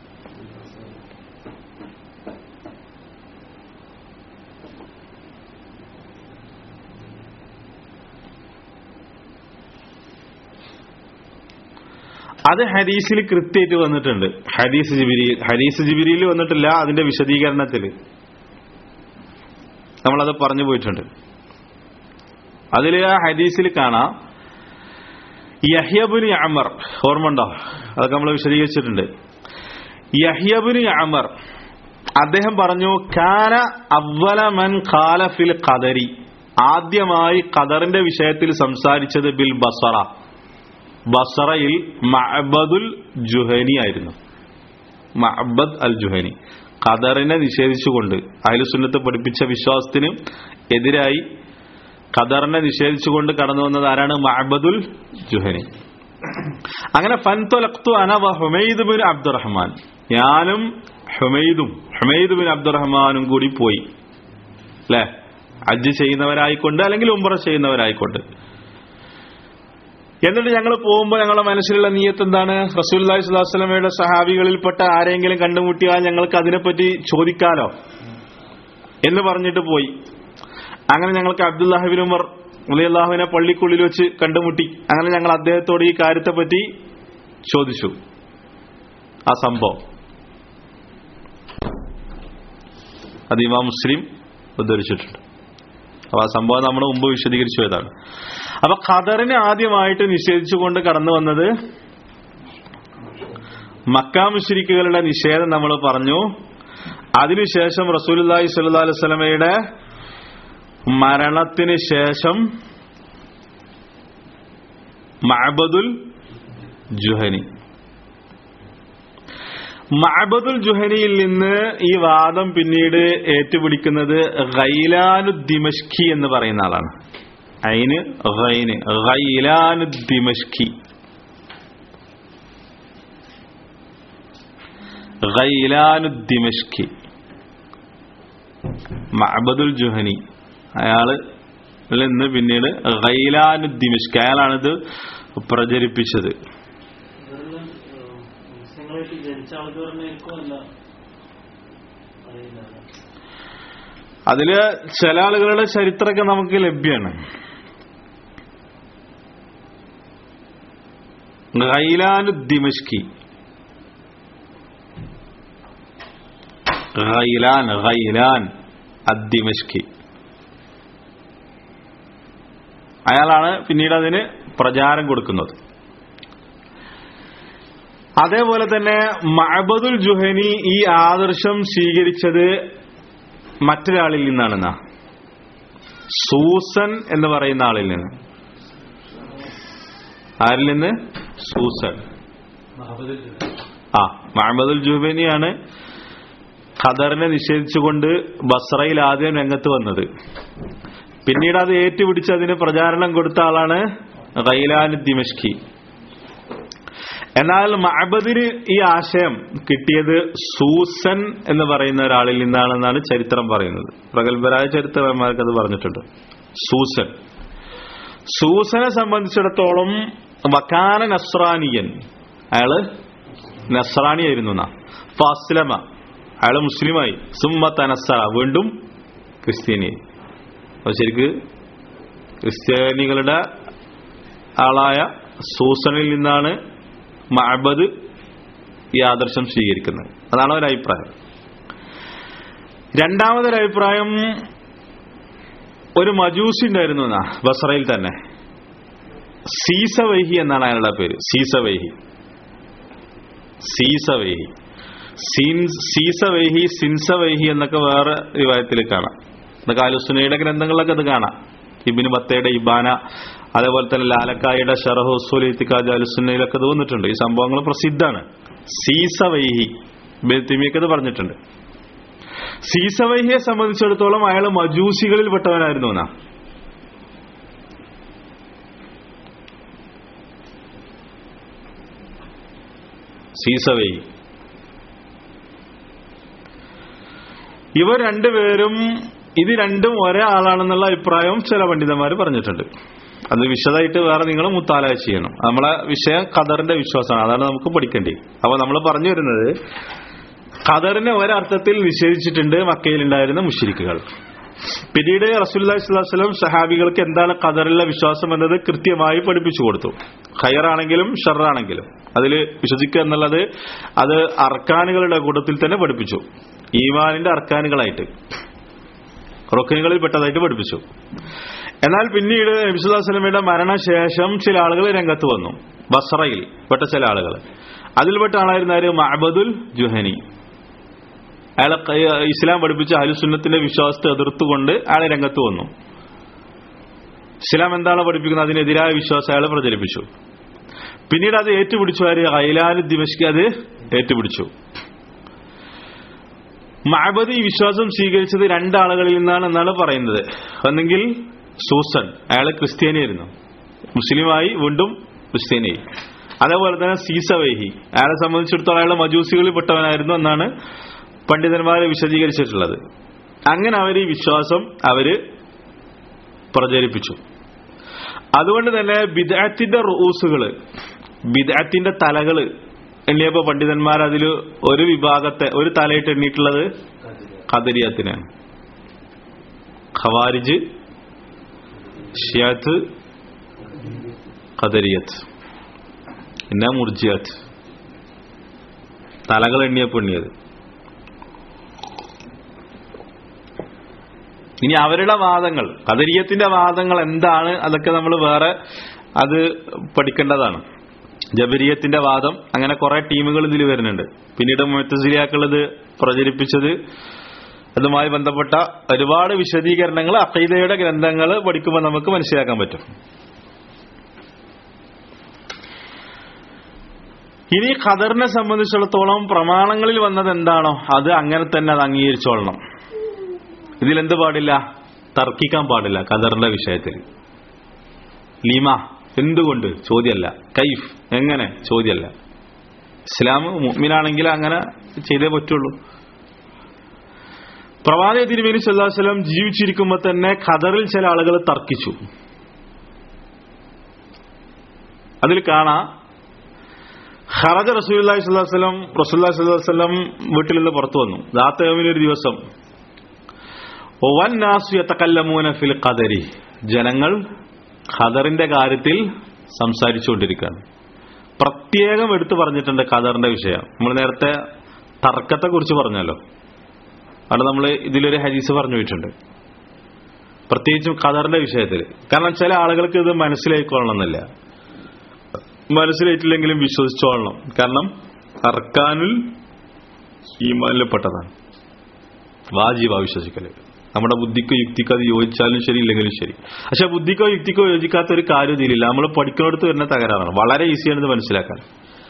അത് ഹദീസിൽ കൃത്യമായിട്ട് വന്നിട്ടുണ്ട്. ഹദീസ് ജിബ്രീൽ ഹദീസ് ജിബ്രീൽ വന്നിട്ടില്ല, അതിന്റെ വിശദീകരണത്തിൽ നമ്മളത് പറഞ്ഞു പോയിട്ടുണ്ട്. അതിൽ ആ ഹദീസിൽ കാണാം, യഹ്യ ഇബ്നു അമർ, ഓർമ്മ ഉണ്ടോ? അതൊക്കെ നമ്മൾ വിശദീകരിച്ചിട്ടുണ്ട്. യഹ്യ ഇബ്നു അമർ അദ്ദേഹം പറഞ്ഞു, കാന അവ്വല മൻ ഖാല ഫിൽ ഖദരി, ആദ്യമായി ഖദറിന്റെ വിഷയത്തിൽ സംസാരിച്ചത് ബിൽ ബസറ, ബസറയിൽ മഅബദുൽ ജുഹനി ആയിരുന്നു. മഅബദ് അൽ ജുഹനി ഖദറിനെ നിഷേധിച്ചുകൊണ്ട് അഹ്ലുസുന്നത്ത് പഠിപ്പിച്ച വിശ്വാസത്തിന് എതിരായി ഖദറിനെ നിഷേധിച്ചുകൊണ്ട് കടന്നു വന്നത് ആരാണ്? മഅബദുൽ ജുഹനി. അങ്ങനെ ഫൻതലഖ്തു അന വ ഹുമൈദ് ബിൻ അബ്ദുറഹ്മാൻ, ഞാനും ഹുമൈദും ഹുമൈദ് ബിൻ അബ്ദുറഹ്മാനും കൂടി പോയി. അല്ലെ, ഹജ്ജ് ചെയ്യുന്നവരായിക്കൊണ്ട് അല്ലെങ്കിൽ ഉംറ ചെയ്യുന്നവരായിക്കൊണ്ട്. എന്നിട്ട് ഞങ്ങൾ പോകുമ്പോൾ ഞങ്ങളുടെ മനസ്സിലുള്ള നിയ്യത്ത് എന്താണ്? റസൂലുള്ളാഹി സ്വല്ലല്ലാഹു അലൈഹി വസല്ലമയുടെ സഹാബികളിൽപ്പെട്ട ആരെങ്കിലും കണ്ടുമുട്ടിയാൽ ഞങ്ങൾക്ക് അതിനെപ്പറ്റി ചോദിക്കാലോ എന്ന് പറഞ്ഞിട്ട് പോയി. അങ്ങനെ ഞങ്ങൾക്ക് അബ്ദുല്ലാഹി ഇബ്നു ഉമർ റളിയല്ലാഹുവിനെ പള്ളിക്കുള്ളിൽ വെച്ച് കണ്ടുമുട്ടി. അങ്ങനെ ഞങ്ങൾ അദ്ദേഹത്തോട് ഈ കാര്യത്തെപ്പറ്റി ചോദിച്ചു. ആ സംഭവം അത് ഇമാം മുസ്ലിം ഉദ്ധരിച്ചിട്ടുണ്ട്. അപ്പൊ ആ സംഭവം നമ്മൾ മുമ്പ് വിശദീകരിച്ചു പോയതാണ്. അപ്പൊ ഖദറിനെ ആദ്യമായിട്ട് നിഷേധിച്ചുകൊണ്ട് കടന്നു വന്നത് മക്കാ മുശ്രിക്കുകളുടെ നിഷേധം നമ്മൾ പറഞ്ഞു. അതിനുശേഷം റസൂലുള്ളാഹി സ്വല്ലല്ലാഹു അലൈഹി വസല്ലമയുടെ മരണത്തിന് ശേഷം മഅബദുൽ ജുഹനി. മഅബദുൽ ജുഹനിയിൽ നിന്ന് ഈ വാദം പിന്നീട് ഏറ്റുപിടിക്കുന്നത് ഗൈലാനു ദിമഷ്കി എന്ന് പറയുന്ന ആളാണ്. ഐന് ഗൈന് ഗൈലാനു ദിമഷ്കി. ഗൈലാനു ദിമഷ്കി മഅബദുൽ ജുഹനി അയാള് നിന്ന് പിന്നീട് ഗൈലാനു ദിമഷ്കി അയാളാണിത് പ്രചരിപ്പിച്ചത്. അതില് ചില ആളുകളുടെ ചരിത്രമൊക്കെ നമുക്ക് ലഭ്യമാണ്. ഗൈലാനു ദിമഷ്കി, ഗൈലാൻ ഗൈലാൻ അദ്ദിമഷ്കി അയാളാണ് പിന്നീട് അതിന് പ്രചാരം കൊടുക്കുന്നത്. അതേപോലെ തന്നെ മഅബദുൽ ജുഹനി ഈ ആദർശം സ്വീകരിച്ചത് മറ്റൊരാളിൽ നിന്നാണെന്നാ, സൂസൻ എന്ന് പറയുന്ന ആളിൽ നിന്ന്. ആരിൽ നിന്ന്? സൂസൻ. ആ മഹ്മദുൽ ജുഹനിയാണ് ഖദറിനെ നിഷേധിച്ചുകൊണ്ട് ബസ്രയിൽ ആദ്യം രംഗത്ത് വന്നത്. പിന്നീട് അത് ഏറ്റുപിടിച്ച് അതിന് പ്രചാരണം കൊടുത്ത ആളാണ് ഗൈലാൻ ദിമഷ്കി. എന്നാൽ മഅബദിന് ഈ ആശയം കിട്ടിയത് സൂസൻ എന്ന് പറയുന്ന ഒരാളിൽ നിന്നാണെന്നാണ് ചരിത്രം പറയുന്നത്. പ്രഗത്ഭരായ ചരിത്രകാരന്മാർക്ക് അത് പറഞ്ഞിട്ടുണ്ട്. സൂസൻ സൂസനെ സംബന്ധിച്ചിടത്തോളം വക്കാന നസ്രാനിയൻ, അയാള് നസ്രാനിയായിരുന്നു. ഫാസ്ലമ, അയാള് മുസ്ലിമായി. സുമ്മ തനസ്സറ, വീണ്ടും ക്രിസ്ത്യാനിയായി. അപ്പൊ ശരിക്ക് ക്രിസ്ത്യാനികളുടെ ആളായ സൂസനിൽ നിന്നാണ് മഅബദ് ഈ ആദർശം സ്വീകരിക്കുന്നത്. അതാണ് ഒരു അഭിപ്രായം. രണ്ടാമതൊരു അഭിപ്രായം, ഒരു മജൂസി ഉണ്ടായിരുന്നു എന്നാ ബസ്രയിൽ തന്നെ, സീസവൈഹി എന്നാണ് അയാളുടെ പേര്. സീസവൈഹി സീസവൈഹി സീസവൈഹി സിൻസവൈഹി എന്നൊക്കെ വേറെ റിവായത്തിൽ കാണാം. എന്നൊക്കെ അലുസുന്നയുടെ ഗ്രന്ഥങ്ങളിലൊക്കെ അത് കാണാം. ഇബ്നു ബത്തയുടെ ഇബാന, അതേപോലെ തന്നെ ലാലക്കായുടെ ഷറഹ് ഉസ്സൂൽ ഇത്തിഖാദ് അലുസുന്നയിലൊക്കെ ഇത് വന്നിട്ടുണ്ട്. ഈ സംഭവങ്ങൾ പ്രസിദ്ധമാണ്. സീസവൈഹി ബെത്തിമിയൊക്കെ ഇത് പറഞ്ഞിട്ടുണ്ട്. സീസവൈഹിയെ സംബന്ധിച്ചിടത്തോളം അയാൾ മജൂസികളിൽ പെട്ടവനായിരുന്നു എന്നാ. സീസവൈഹി ഇവർ രണ്ടുപേരും ഇത് രണ്ടും ഒരേ ആളാണെന്നുള്ള അഭിപ്രായം ചില പണ്ഡിതന്മാർ പറഞ്ഞിട്ടുണ്ട്. അത് വിശദമായിട്ട് വേറെ നിങ്ങൾ മുത്താല ചെയ്യണം. നമ്മളെ വിഷയം ഖദറിന്റെ വിശ്വാസമാണ്, അതാണ് നമുക്ക് പഠിക്കേണ്ടി. അപ്പൊ നമ്മൾ പറഞ്ഞു വരുന്നത് ഖദറിനെ ഒരർത്ഥത്തിൽ നിഷേധിച്ചിട്ടുണ്ട് മക്കയിലുണ്ടായിരുന്ന മുശ്രിക്കുകൾ. പിന്നീട് റസൂലുള്ളാഹി സ്വല്ലല്ലാഹു അലൈഹി വസല്ലം സഹാബികൾക്ക് എന്താണ് ഖദറിലെ വിശ്വാസം എന്നത് കൃത്യമായി പഠിപ്പിച്ചു കൊടുത്തു. ഖൈറാണെങ്കിലും ഷർറാണെങ്കിലും അതിൽ വിശ്വസിക്കുക എന്നുള്ളത് അത് അർക്കാനുകളുടെ കൂട്ടത്തിൽ തന്നെ പഠിപ്പിച്ചു. ഈമാനിന്റെ അർക്കാനുകളായിട്ട്, റുക്കനുകളിൽ പെട്ടതായിട്ട് പഠിപ്പിച്ചു. എന്നാൽ പിന്നീട് നബി സല്ലല്ലാഹു അലൈഹി വസല്ലമയുടെ മരണശേഷം ചില ആളുകൾ രംഗത്ത് വന്നു. ബസ്രയിൽ പെട്ട ചില ആളുകൾ. അതിൽപ്പെട്ട ആളായിരുന്ന ആര്? മഅബദുൽ ജുഹനി. അയാളെ ഇസ്ലാം പഠിപ്പിച്ച അഹ്ലുസുന്നത്തിന്റെ വിശ്വാസത്തെ എതിർത്തുകൊണ്ട് അയാളെ രംഗത്ത് വന്നു. ഇസ്ലാം എന്താണ് പഠിപ്പിക്കുന്നത് അതിനെതിരായ വിശ്വാസം അയാൾ പ്രചരിപ്പിച്ചു. പിന്നീട് അത് ഏറ്റുപിടിച്ചു ആര്? ഗൈലാൻ ദിമഷ്കി അത് ഏറ്റുപിടിച്ചു. മഅബദ് ഈ വിശ്വാസം സ്വീകരിച്ചത് രണ്ടാളുകളിൽ നിന്നാണ് എന്നാണ് പറയുന്നത്. ഒന്നെങ്കിൽ സൂസൻ, അയാള് ക്രിസ്ത്യാനിയായിരുന്നു, മുസ്ലിമായി വീണ്ടും ക്രിസ്ത്യാനിയായി. അതേപോലെ തന്നെ സീസവൈഹി, അയാളെ സംബന്ധിച്ചിടത്തോളം അയാളെ മജൂസികളിൽ പെട്ടവനായിരുന്നു എന്നാണ് പണ്ഡിതന്മാരെ വിശദീകരിച്ചിട്ടുള്ളത്. അങ്ങനെ അവർ ഈ വിശ്വാസം അവര് പ്രചരിപ്പിച്ചു. അതുകൊണ്ട് തന്നെ ബിദ്അത്തിന്റെ റൂസുകള്, ബിദ്അത്തിന്റെ തലകള് എണ്ണിയപ്പോ പണ്ഡിതന്മാർ അതിൽ ഒരു വിഭാഗത്തെ ഒരു തലയിട്ട് എണ്ണിയിട്ടുള്ളത് ഖദരിയത്തിനാണ്. ഖവാരിജ്, ഷിയാത്ത്, ഖദരിയത്ത്, പിന്നെ മുർജിയത്ത്. തലകൾ എണ്ണിയപ്പോ എണ്ണിയത്. ഇനി അവരുടെ വാദങ്ങൾ, ഖദരിയത്തിന്റെ വാദങ്ങൾ എന്താണ്, അതൊക്കെ നമ്മൾ വേറെ അത് പഠിക്കേണ്ടതാണ്. ജബരിയത്തിന്റെ വാദം, അങ്ങനെ കുറെ ടീമുകൾ ഇതിൽ വരുന്നുണ്ട്. പിന്നീട് മുഅ്തസിലിയാക്കൾ ഇത് പ്രചരിപ്പിച്ചത്, അതുമായി ബന്ധപ്പെട്ട ഒരുപാട് വിശദീകരണങ്ങൾ അഖീദയുടെ ഗ്രന്ഥങ്ങൾ പഠിക്കുമ്പോൾ നമുക്ക് മനസ്സിലാക്കാൻ പറ്റും. ഇനി ഖദറിനെ സംബന്ധിച്ചിടത്തോളം പ്രമാണങ്ങളിൽ വന്നത് എന്താണോ അത് അങ്ങനെ തന്നെ അത് അംഗീകരിച്ചോളണം. ഇതിലെന്ത് പാടില്ല? തർക്കിക്കാൻ പാടില്ല. ഖദറിന്റെ വിഷയത്തിൽ ലീമ, എന്തുകൊണ്ട് ചോദ്യമല്ല, കൈഫ്, എങ്ങനെ ചോദ്യമല്ല. ഇസ്ലാം മുഅ്മിനാണെങ്കിൽ അങ്ങനെ ചെയ്തേ പറ്റുള്ളൂ. പ്രവാചക തിരുമേനി സല്ലല്ലാഹു അലൈഹി വസല്ലം ജീവിച്ചിരിക്കുമ്പോൾ തന്നെ ഖദറിൽ ചില ആളുകൾ തർക്കിച്ചു. അതിൽ കാണാം, ഖറജ റസൂലുള്ളാഹി സ്വല്ലല്ലാഹു അലൈഹി വസല്ലം റസൂലുള്ളാഹി സ്വല്ലല്ലാഹു അലൈഹി വസല്ലം വീട്ടിൽ നിന്ന് പുറത്തു വന്നു. ദാത്ത യൗമിൽ ഒരു ദിവസം, വന്നാസു യതകല്ലമൂന ഫിൽ ഖദരി, ജനങ്ങൾ ഖദറിന്റെ കാര്യത്തിൽ സംസാരിച്ചുകൊണ്ടിരിക്കുകയാണ്. പ്രത്യേകം എടുത്തു പറഞ്ഞിട്ടുണ്ട് ഖദറിന്റെ വിഷയം. നമ്മൾ നേരത്തെ തർക്കത്തെ കുറിച്ച് പറഞ്ഞല്ലോ, അവിടെ നമ്മൾ ഇതിലൊരു ഹദീസ് പറഞ്ഞു പോയിട്ടുണ്ട്, പ്രത്യേകിച്ചും ഖദറിന്റെ വിഷയത്തിൽ. കാരണം ചില ആളുകൾക്ക് ഇത് മനസ്സിലായിക്കൊള്ളണമെന്നില്ല, മനസ്സിലായിട്ടില്ലെങ്കിലും വിശ്വസിച്ചോളണം. കാരണം അർക്കാനുൽ ഈമാനിൽ പെട്ടതാണ്. വാജിബാ വിശ്വസിക്കല്. നമ്മുടെ ബുദ്ധിക്കോ യുക്തിക്കോ അത് യോജിച്ചാലും ശരി ഇല്ലെങ്കിലും ശരി. പക്ഷെ ബുദ്ധിക്കോ യുക്തിക്കോ യോജിക്കാത്ത ഒരു കാര്യം ഇതിലില്ല. നമ്മൾ പഠിക്കുന്നിടത്ത് വരുന്ന തകരാറാണ്. വളരെ ഈസിയാണ് ഇത് മനസ്സിലാക്കാൻ.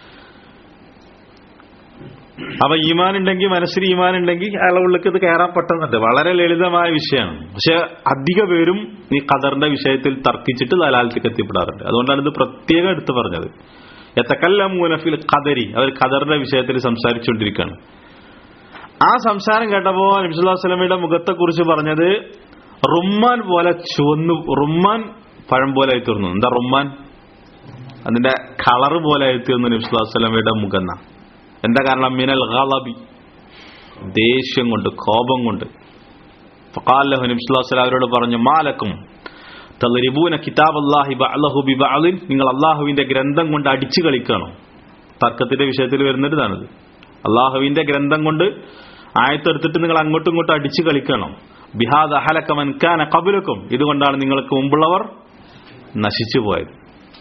അപ്പൊ ഈമാൻ ഉണ്ടെങ്കിൽ, മനസ്സിൽ ഈമാൻ ഉണ്ടെങ്കിൽ അയാളുടെ ഉള്ളിലേക്ക് ഇത് കയറാൻ പെട്ടെന്നുണ്ട്. വളരെ ലളിതമായ വിഷയമാണ്. പക്ഷെ അധിക പേരും ഈ ഖദറിന്റെ വിഷയത്തിൽ തർക്കിച്ചിട്ട് ദലാലത്തേക്ക് എത്തിപ്പെടാറുണ്ട്. അതുകൊണ്ടാണ് ഇത് പ്രത്യേകം എടുത്തു പറഞ്ഞത്. യതകല്ലമൂന ഫിൽ ഖദരി, അവർ ഖദറിന്റെ വിഷയത്തിൽ സംസാരിച്ചുകൊണ്ടിരിക്കുകയാണ്. ആ സംസാരം കേട്ടപ്പോ നബി സല്ലല്ലാഹു അലൈഹി വസല്ലമയുടെ മുഖത്തെ കുറിച്ച് പറഞ്ഞത് റുമ്മാൻ പോലെ ചുവന്നു, റുമ്മാൻ പഴം പോലെ ആയി തീർന്നു. എന്താ റുമ്മാൻ? അതിന്റെ കളർ പോലെ ആയി തീർന്നു നബി സല്ലല്ലാഹു അലൈഹി വസല്ലമയുടെ മുഖം. എന്താ കാരണം? മിനൽ ഗളബി, ദേഷ്യം കൊണ്ട്, കോപം കൊണ്ട്. ഫഖാല ലഹു, നബി സല്ലല്ലാഹു അലൈഹി വസല്ലം അവരോട് പറഞ്ഞു, മാലക്കും തദ്രിബൂന കിതാബല്ലാഹി ബഅലഹു ബിബഅലിൻ, നിങ്ങൾ അല്ലാഹുവിന്റെ ഗ്രന്ഥം കൊണ്ട് അടിച്ചു കളിക്കണം. തർക്കത്തിന്റെ വിഷയത്തിൽ വരുന്നതാണിത്. അല്ലാഹുവിന്റെ ഗ്രന്ഥം കൊണ്ട് ആയത്തെടുത്തിട്ട് നിങ്ങൾ അങ്ങോട്ടും ഇങ്ങോട്ടും അടിച്ചു കളിക്കണം. ബിഹാദ അഹലക മൻ കാന ഖബ്ലകും, ഇതുകൊണ്ടാണ് നിങ്ങൾക്ക് മുമ്പുള്ളവർ നശിച്ചു പോയത്.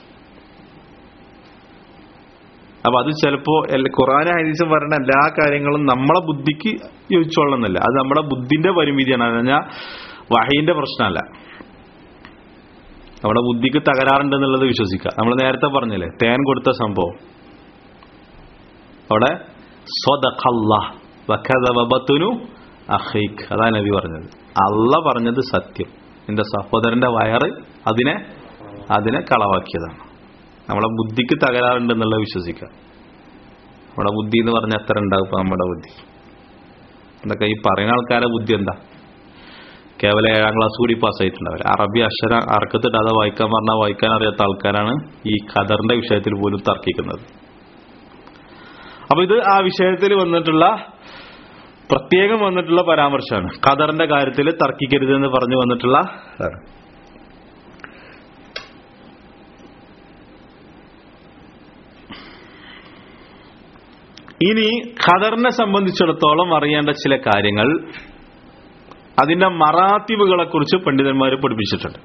അപ്പൊ അത് ചിലപ്പോ ഖുർആനും ഹദീസും പറയുന്ന എല്ലാ കാര്യങ്ങളും നമ്മളെ ബുദ്ധിക്ക് യോജിച്ചോളണമെന്നില്ല. അത് നമ്മുടെ ബുദ്ധിന്റെ പരിമിതിയാണ്. എന്ന് പറഞ്ഞാൽ വഹയിന്റെ പ്രശ്നമല്ല. നമ്മുടെ ബുദ്ധിക്ക് തകരാറുണ്ടെന്നുള്ളത് വിശ്വസിക്കുക. നമ്മൾ നേരത്തെ പറഞ്ഞില്ലേ തേൻ കൊടുത്ത സംഭവം, അവിടെ സ്വദഖല്ലാഹ് വകദബ ബത്നു അഖീക്, അതാണ് നബി പറഞ്ഞത്. അല്ലാഹ് പറഞ്ഞത് സത്യം, നിന്റെ സഹോദരന്റെ വയറ് അതിനെ അതിനെ കളവാക്കിയതാണ്. നമ്മളെ ബുദ്ധിക്ക് തകരാറുണ്ടെന്നുള്ളത് വിശ്വസിക്കുക. നമ്മുടെ ബുദ്ധി എന്ന് പറഞ്ഞാൽ എത്ര ഉണ്ടാവും? ഇപ്പൊ നമ്മുടെ ബുദ്ധി എന്തൊക്കെ ഈ പറയുന്ന ആൾക്കാരുടെ ബുദ്ധി എന്താ? കേവലം ഏഴാം ക്ലാസ് കൂടി പാസ്സായിട്ടുണ്ടാവില്ല. അറബി അക്ഷര അറക്കത്തിട്ടാതെ വായിക്കാൻ പറഞ്ഞാൽ വായിക്കാൻ അറിയാത്ത ആൾക്കാരാണ് ഈ ഖദറിന്റെ വിഷയത്തിൽ പോലും തർക്കിക്കുന്നത്. അപ്പൊ ഇത് ആ വിഷയത്തിൽ വന്നിട്ടുള്ള പ്രത്യേകം വന്നിട്ടുള്ള പരാമർശമാണ്. ഖദറിന്റെ കാര്യത്തിൽ തർക്കിക്കരുത് എന്ന് പറഞ്ഞു വന്നിട്ടുള്ള അതാണ്. ഇനി ഖദറിനെ സംബന്ധിച്ചിടത്തോളം അറിയേണ്ട ചില കാര്യങ്ങൾ, അതിന്റെ മറാത്തിബുകളെ കുറിച്ച് പണ്ഡിതന്മാർ പഠിപ്പിച്ചിട്ടുണ്ട്.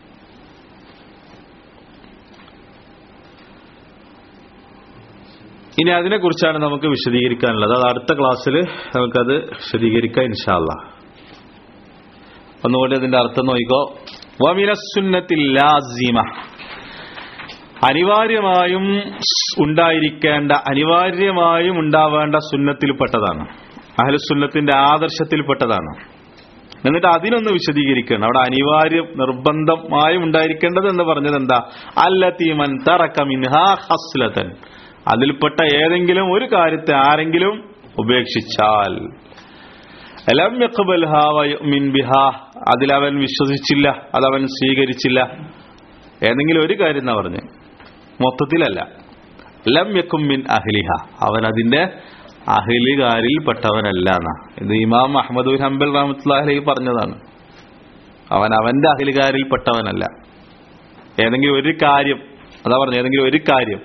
ഇനി അതിനെക്കുറിച്ചാണ് നമുക്ക് വിശദീകരിക്കാനുള്ളത്. അത് അടുത്ത ക്ലാസ്സിൽ നമുക്കത് വിശദീകരിക്കാം ഇൻഷാ അല്ലാഹ്. ഒന്നുകൂടി അതിന്റെ അർത്ഥം നോക്കിക്കോ. വമിനസ്സുന്നത്തിൽ ലാസിമ, അനിവാര്യമായും ഉണ്ടായിരിക്കേണ്ട, അനിവാര്യമായും ഉണ്ടാവേണ്ട സുന്നത്തിൽപ്പെട്ടതാണ്, അഹ്ലുസുന്നത്തിന്റെ ആദർശത്തിൽപ്പെട്ടതാണ്. എന്നിട്ട് അതിനൊന്ന് വിശദീകരിക്കണം. അവിടെ അനിവാര്യം നിർബന്ധമായും ഉണ്ടായിരിക്കേണ്ടത് എന്ന് പറഞ്ഞത് എന്താ? അല്ലത്തി മൻ തറക മിൻഹാ ഖസ്ലതൻ, അതിൽപ്പെട്ട ഏതെങ്കിലും ഒരു കാര്യത്തെ ആരെങ്കിലും ഉപേക്ഷിച്ചാൽ, ലം യഖ്ബൽഹാ വയുമിൻ ബിഹാ, അതിലവൻ വിശ്വസിച്ചില്ല, അതവൻ സ്വീകരിച്ചില്ല. ഏതെങ്കിലും ഒരു കാര്യം എന്നാ പറഞ്ഞ്, മൊത്തത്തിലല്ല. ലം യകും മിൻ അഹ്ലിഹ, അവൻ അതിന്റെ അഹ്ലുകാരിൽ പെട്ടവനല്ല എന്നാ. ഇത് ഇമാം അഹ്മദ് ബിൻ ഹംബൽ റഹ്മത്തുള്ളാഹി അലൈഹി പറഞ്ഞതാണ്. അവൻ അവന്റെ അഹ്ലുകാരിൽ പെട്ടവനല്ല. ഏതെങ്കിലും ഒരു കാര്യം, അതാ പറഞ്ഞു, ഏതെങ്കിലും ഒരു കാര്യം,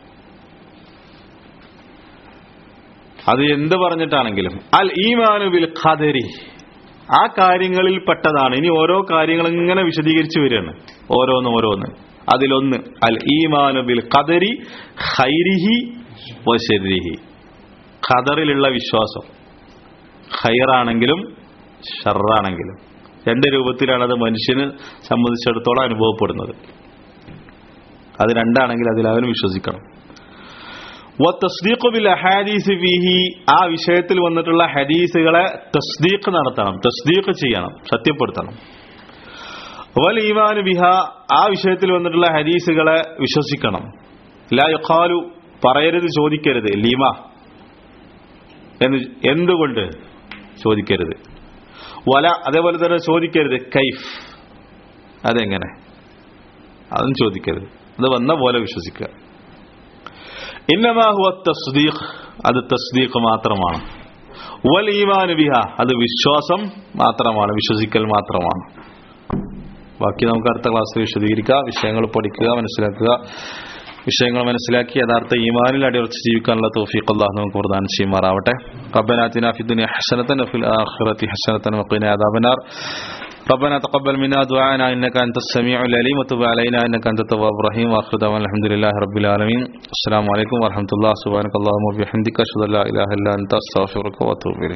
അത് എന്ത് പറഞ്ഞിട്ടാണെങ്കിലും, അൽ ഈമാനു ബിൽ ഖദരി, ആ കാര്യങ്ങളിൽ പെട്ടതാണ്. ഇനി ഓരോ കാര്യങ്ങൾ ഇങ്ങനെ വിശദീകരിച്ചു വരികയാണ്, ഓരോന്ന് ഓരോന്ന്. അതിലൊന്ന് അൽ ഈമാനു ബിൽ ഖദരി ഖൈരിഹി വശർരിഹി, ഖദറിലുള്ള വിശ്വാസം, ഖൈറാണെങ്കിലും ഷർറാണെങ്കിലും. രണ്ട് രൂപത്തിലാണ് അത് മനുഷ്യന് സംബന്ധിച്ചിടത്തോളം അനുഭവപ്പെടുന്നത്. അത് രണ്ടാണെങ്കിൽ അതിൽ അവൻ വിശ്വസിക്കണം. വതസ്ദീഖു ബിൽ അഹാദീസ് ഫീഹി, ആ വിഷയത്തിൽ വന്നിട്ടുള്ള ഹദീസുകളെ തസ്ദീഖ് നടത്തണം, തസ്ദീഖ് ചെയ്യണം, സത്യപ്പെടുത്തണം. വൽ ഈമാനു ബിഹാ, ആ വിഷയത്തിൽ വന്നിട്ടുള്ള ഹദീസുകളെ വിശ്വസിക്കണം. ലാ യഖാലു, പറയരുത്, ചോദിക്കരുത്. ലീമ എന്ന്, എന്തുകൊണ്ട് ചോദിക്കരുത്. വല, അതേപോലെ തന്നെ ചോദിക്കരുത്. കൈഫ്, അതെങ്ങനെ, അതും ചോദിക്കരുത്. അത് വന്ന പോലെ വിശ്വസിക്കുക. ഇന്നമാ ഹുവ തസ്ദീഖ്, അത് തസ്ദീഖ് മാത്രമാണ്. വൽ ഈമാനു ബിഹാ, അത് വിശ്വാസം മാത്രമാണ്, വിശ്വസിക്കൽ മാത്രമാണ്. ബാക്കി നമുക്ക് അടുത്ത ക്ലാസ്സിൽ വിശദീകരിക്കാം. വിഷയങ്ങൾ പഠിക്കുക, മനസ്സിലാക്കുക. വിഷയങ്ങൾ മനസ്സിലാക്കി യഥാർത്ഥ ഈമാനിൽ അടിയുറച്ച് ജീവിക്കാനുള്ള തൗഫീഖ് അല്ലാഹു നമുക്ക് പ്രദാനം ചെയ്യുമാറാവട്ടെ. റബ്ബനാ ആതിനാ ഫിദ് ദുനിയ ഹസനതൻ വഫിൽ ആഖിറതി ഹസനതൻ വഖിനാ അദാബന്നാർ. ربنا تقبل منا دعاءنا إنك أنت السميع العليم وتب علينا إنك أنت التواب الرحيم وآخر دعوانا الحمد لله رب العالمين. السلام عليكم ورحمة الله. سبحانك اللهم وبحمدك أشهد أن لا إله إلا أنت أستغفرك وأتوب إليك.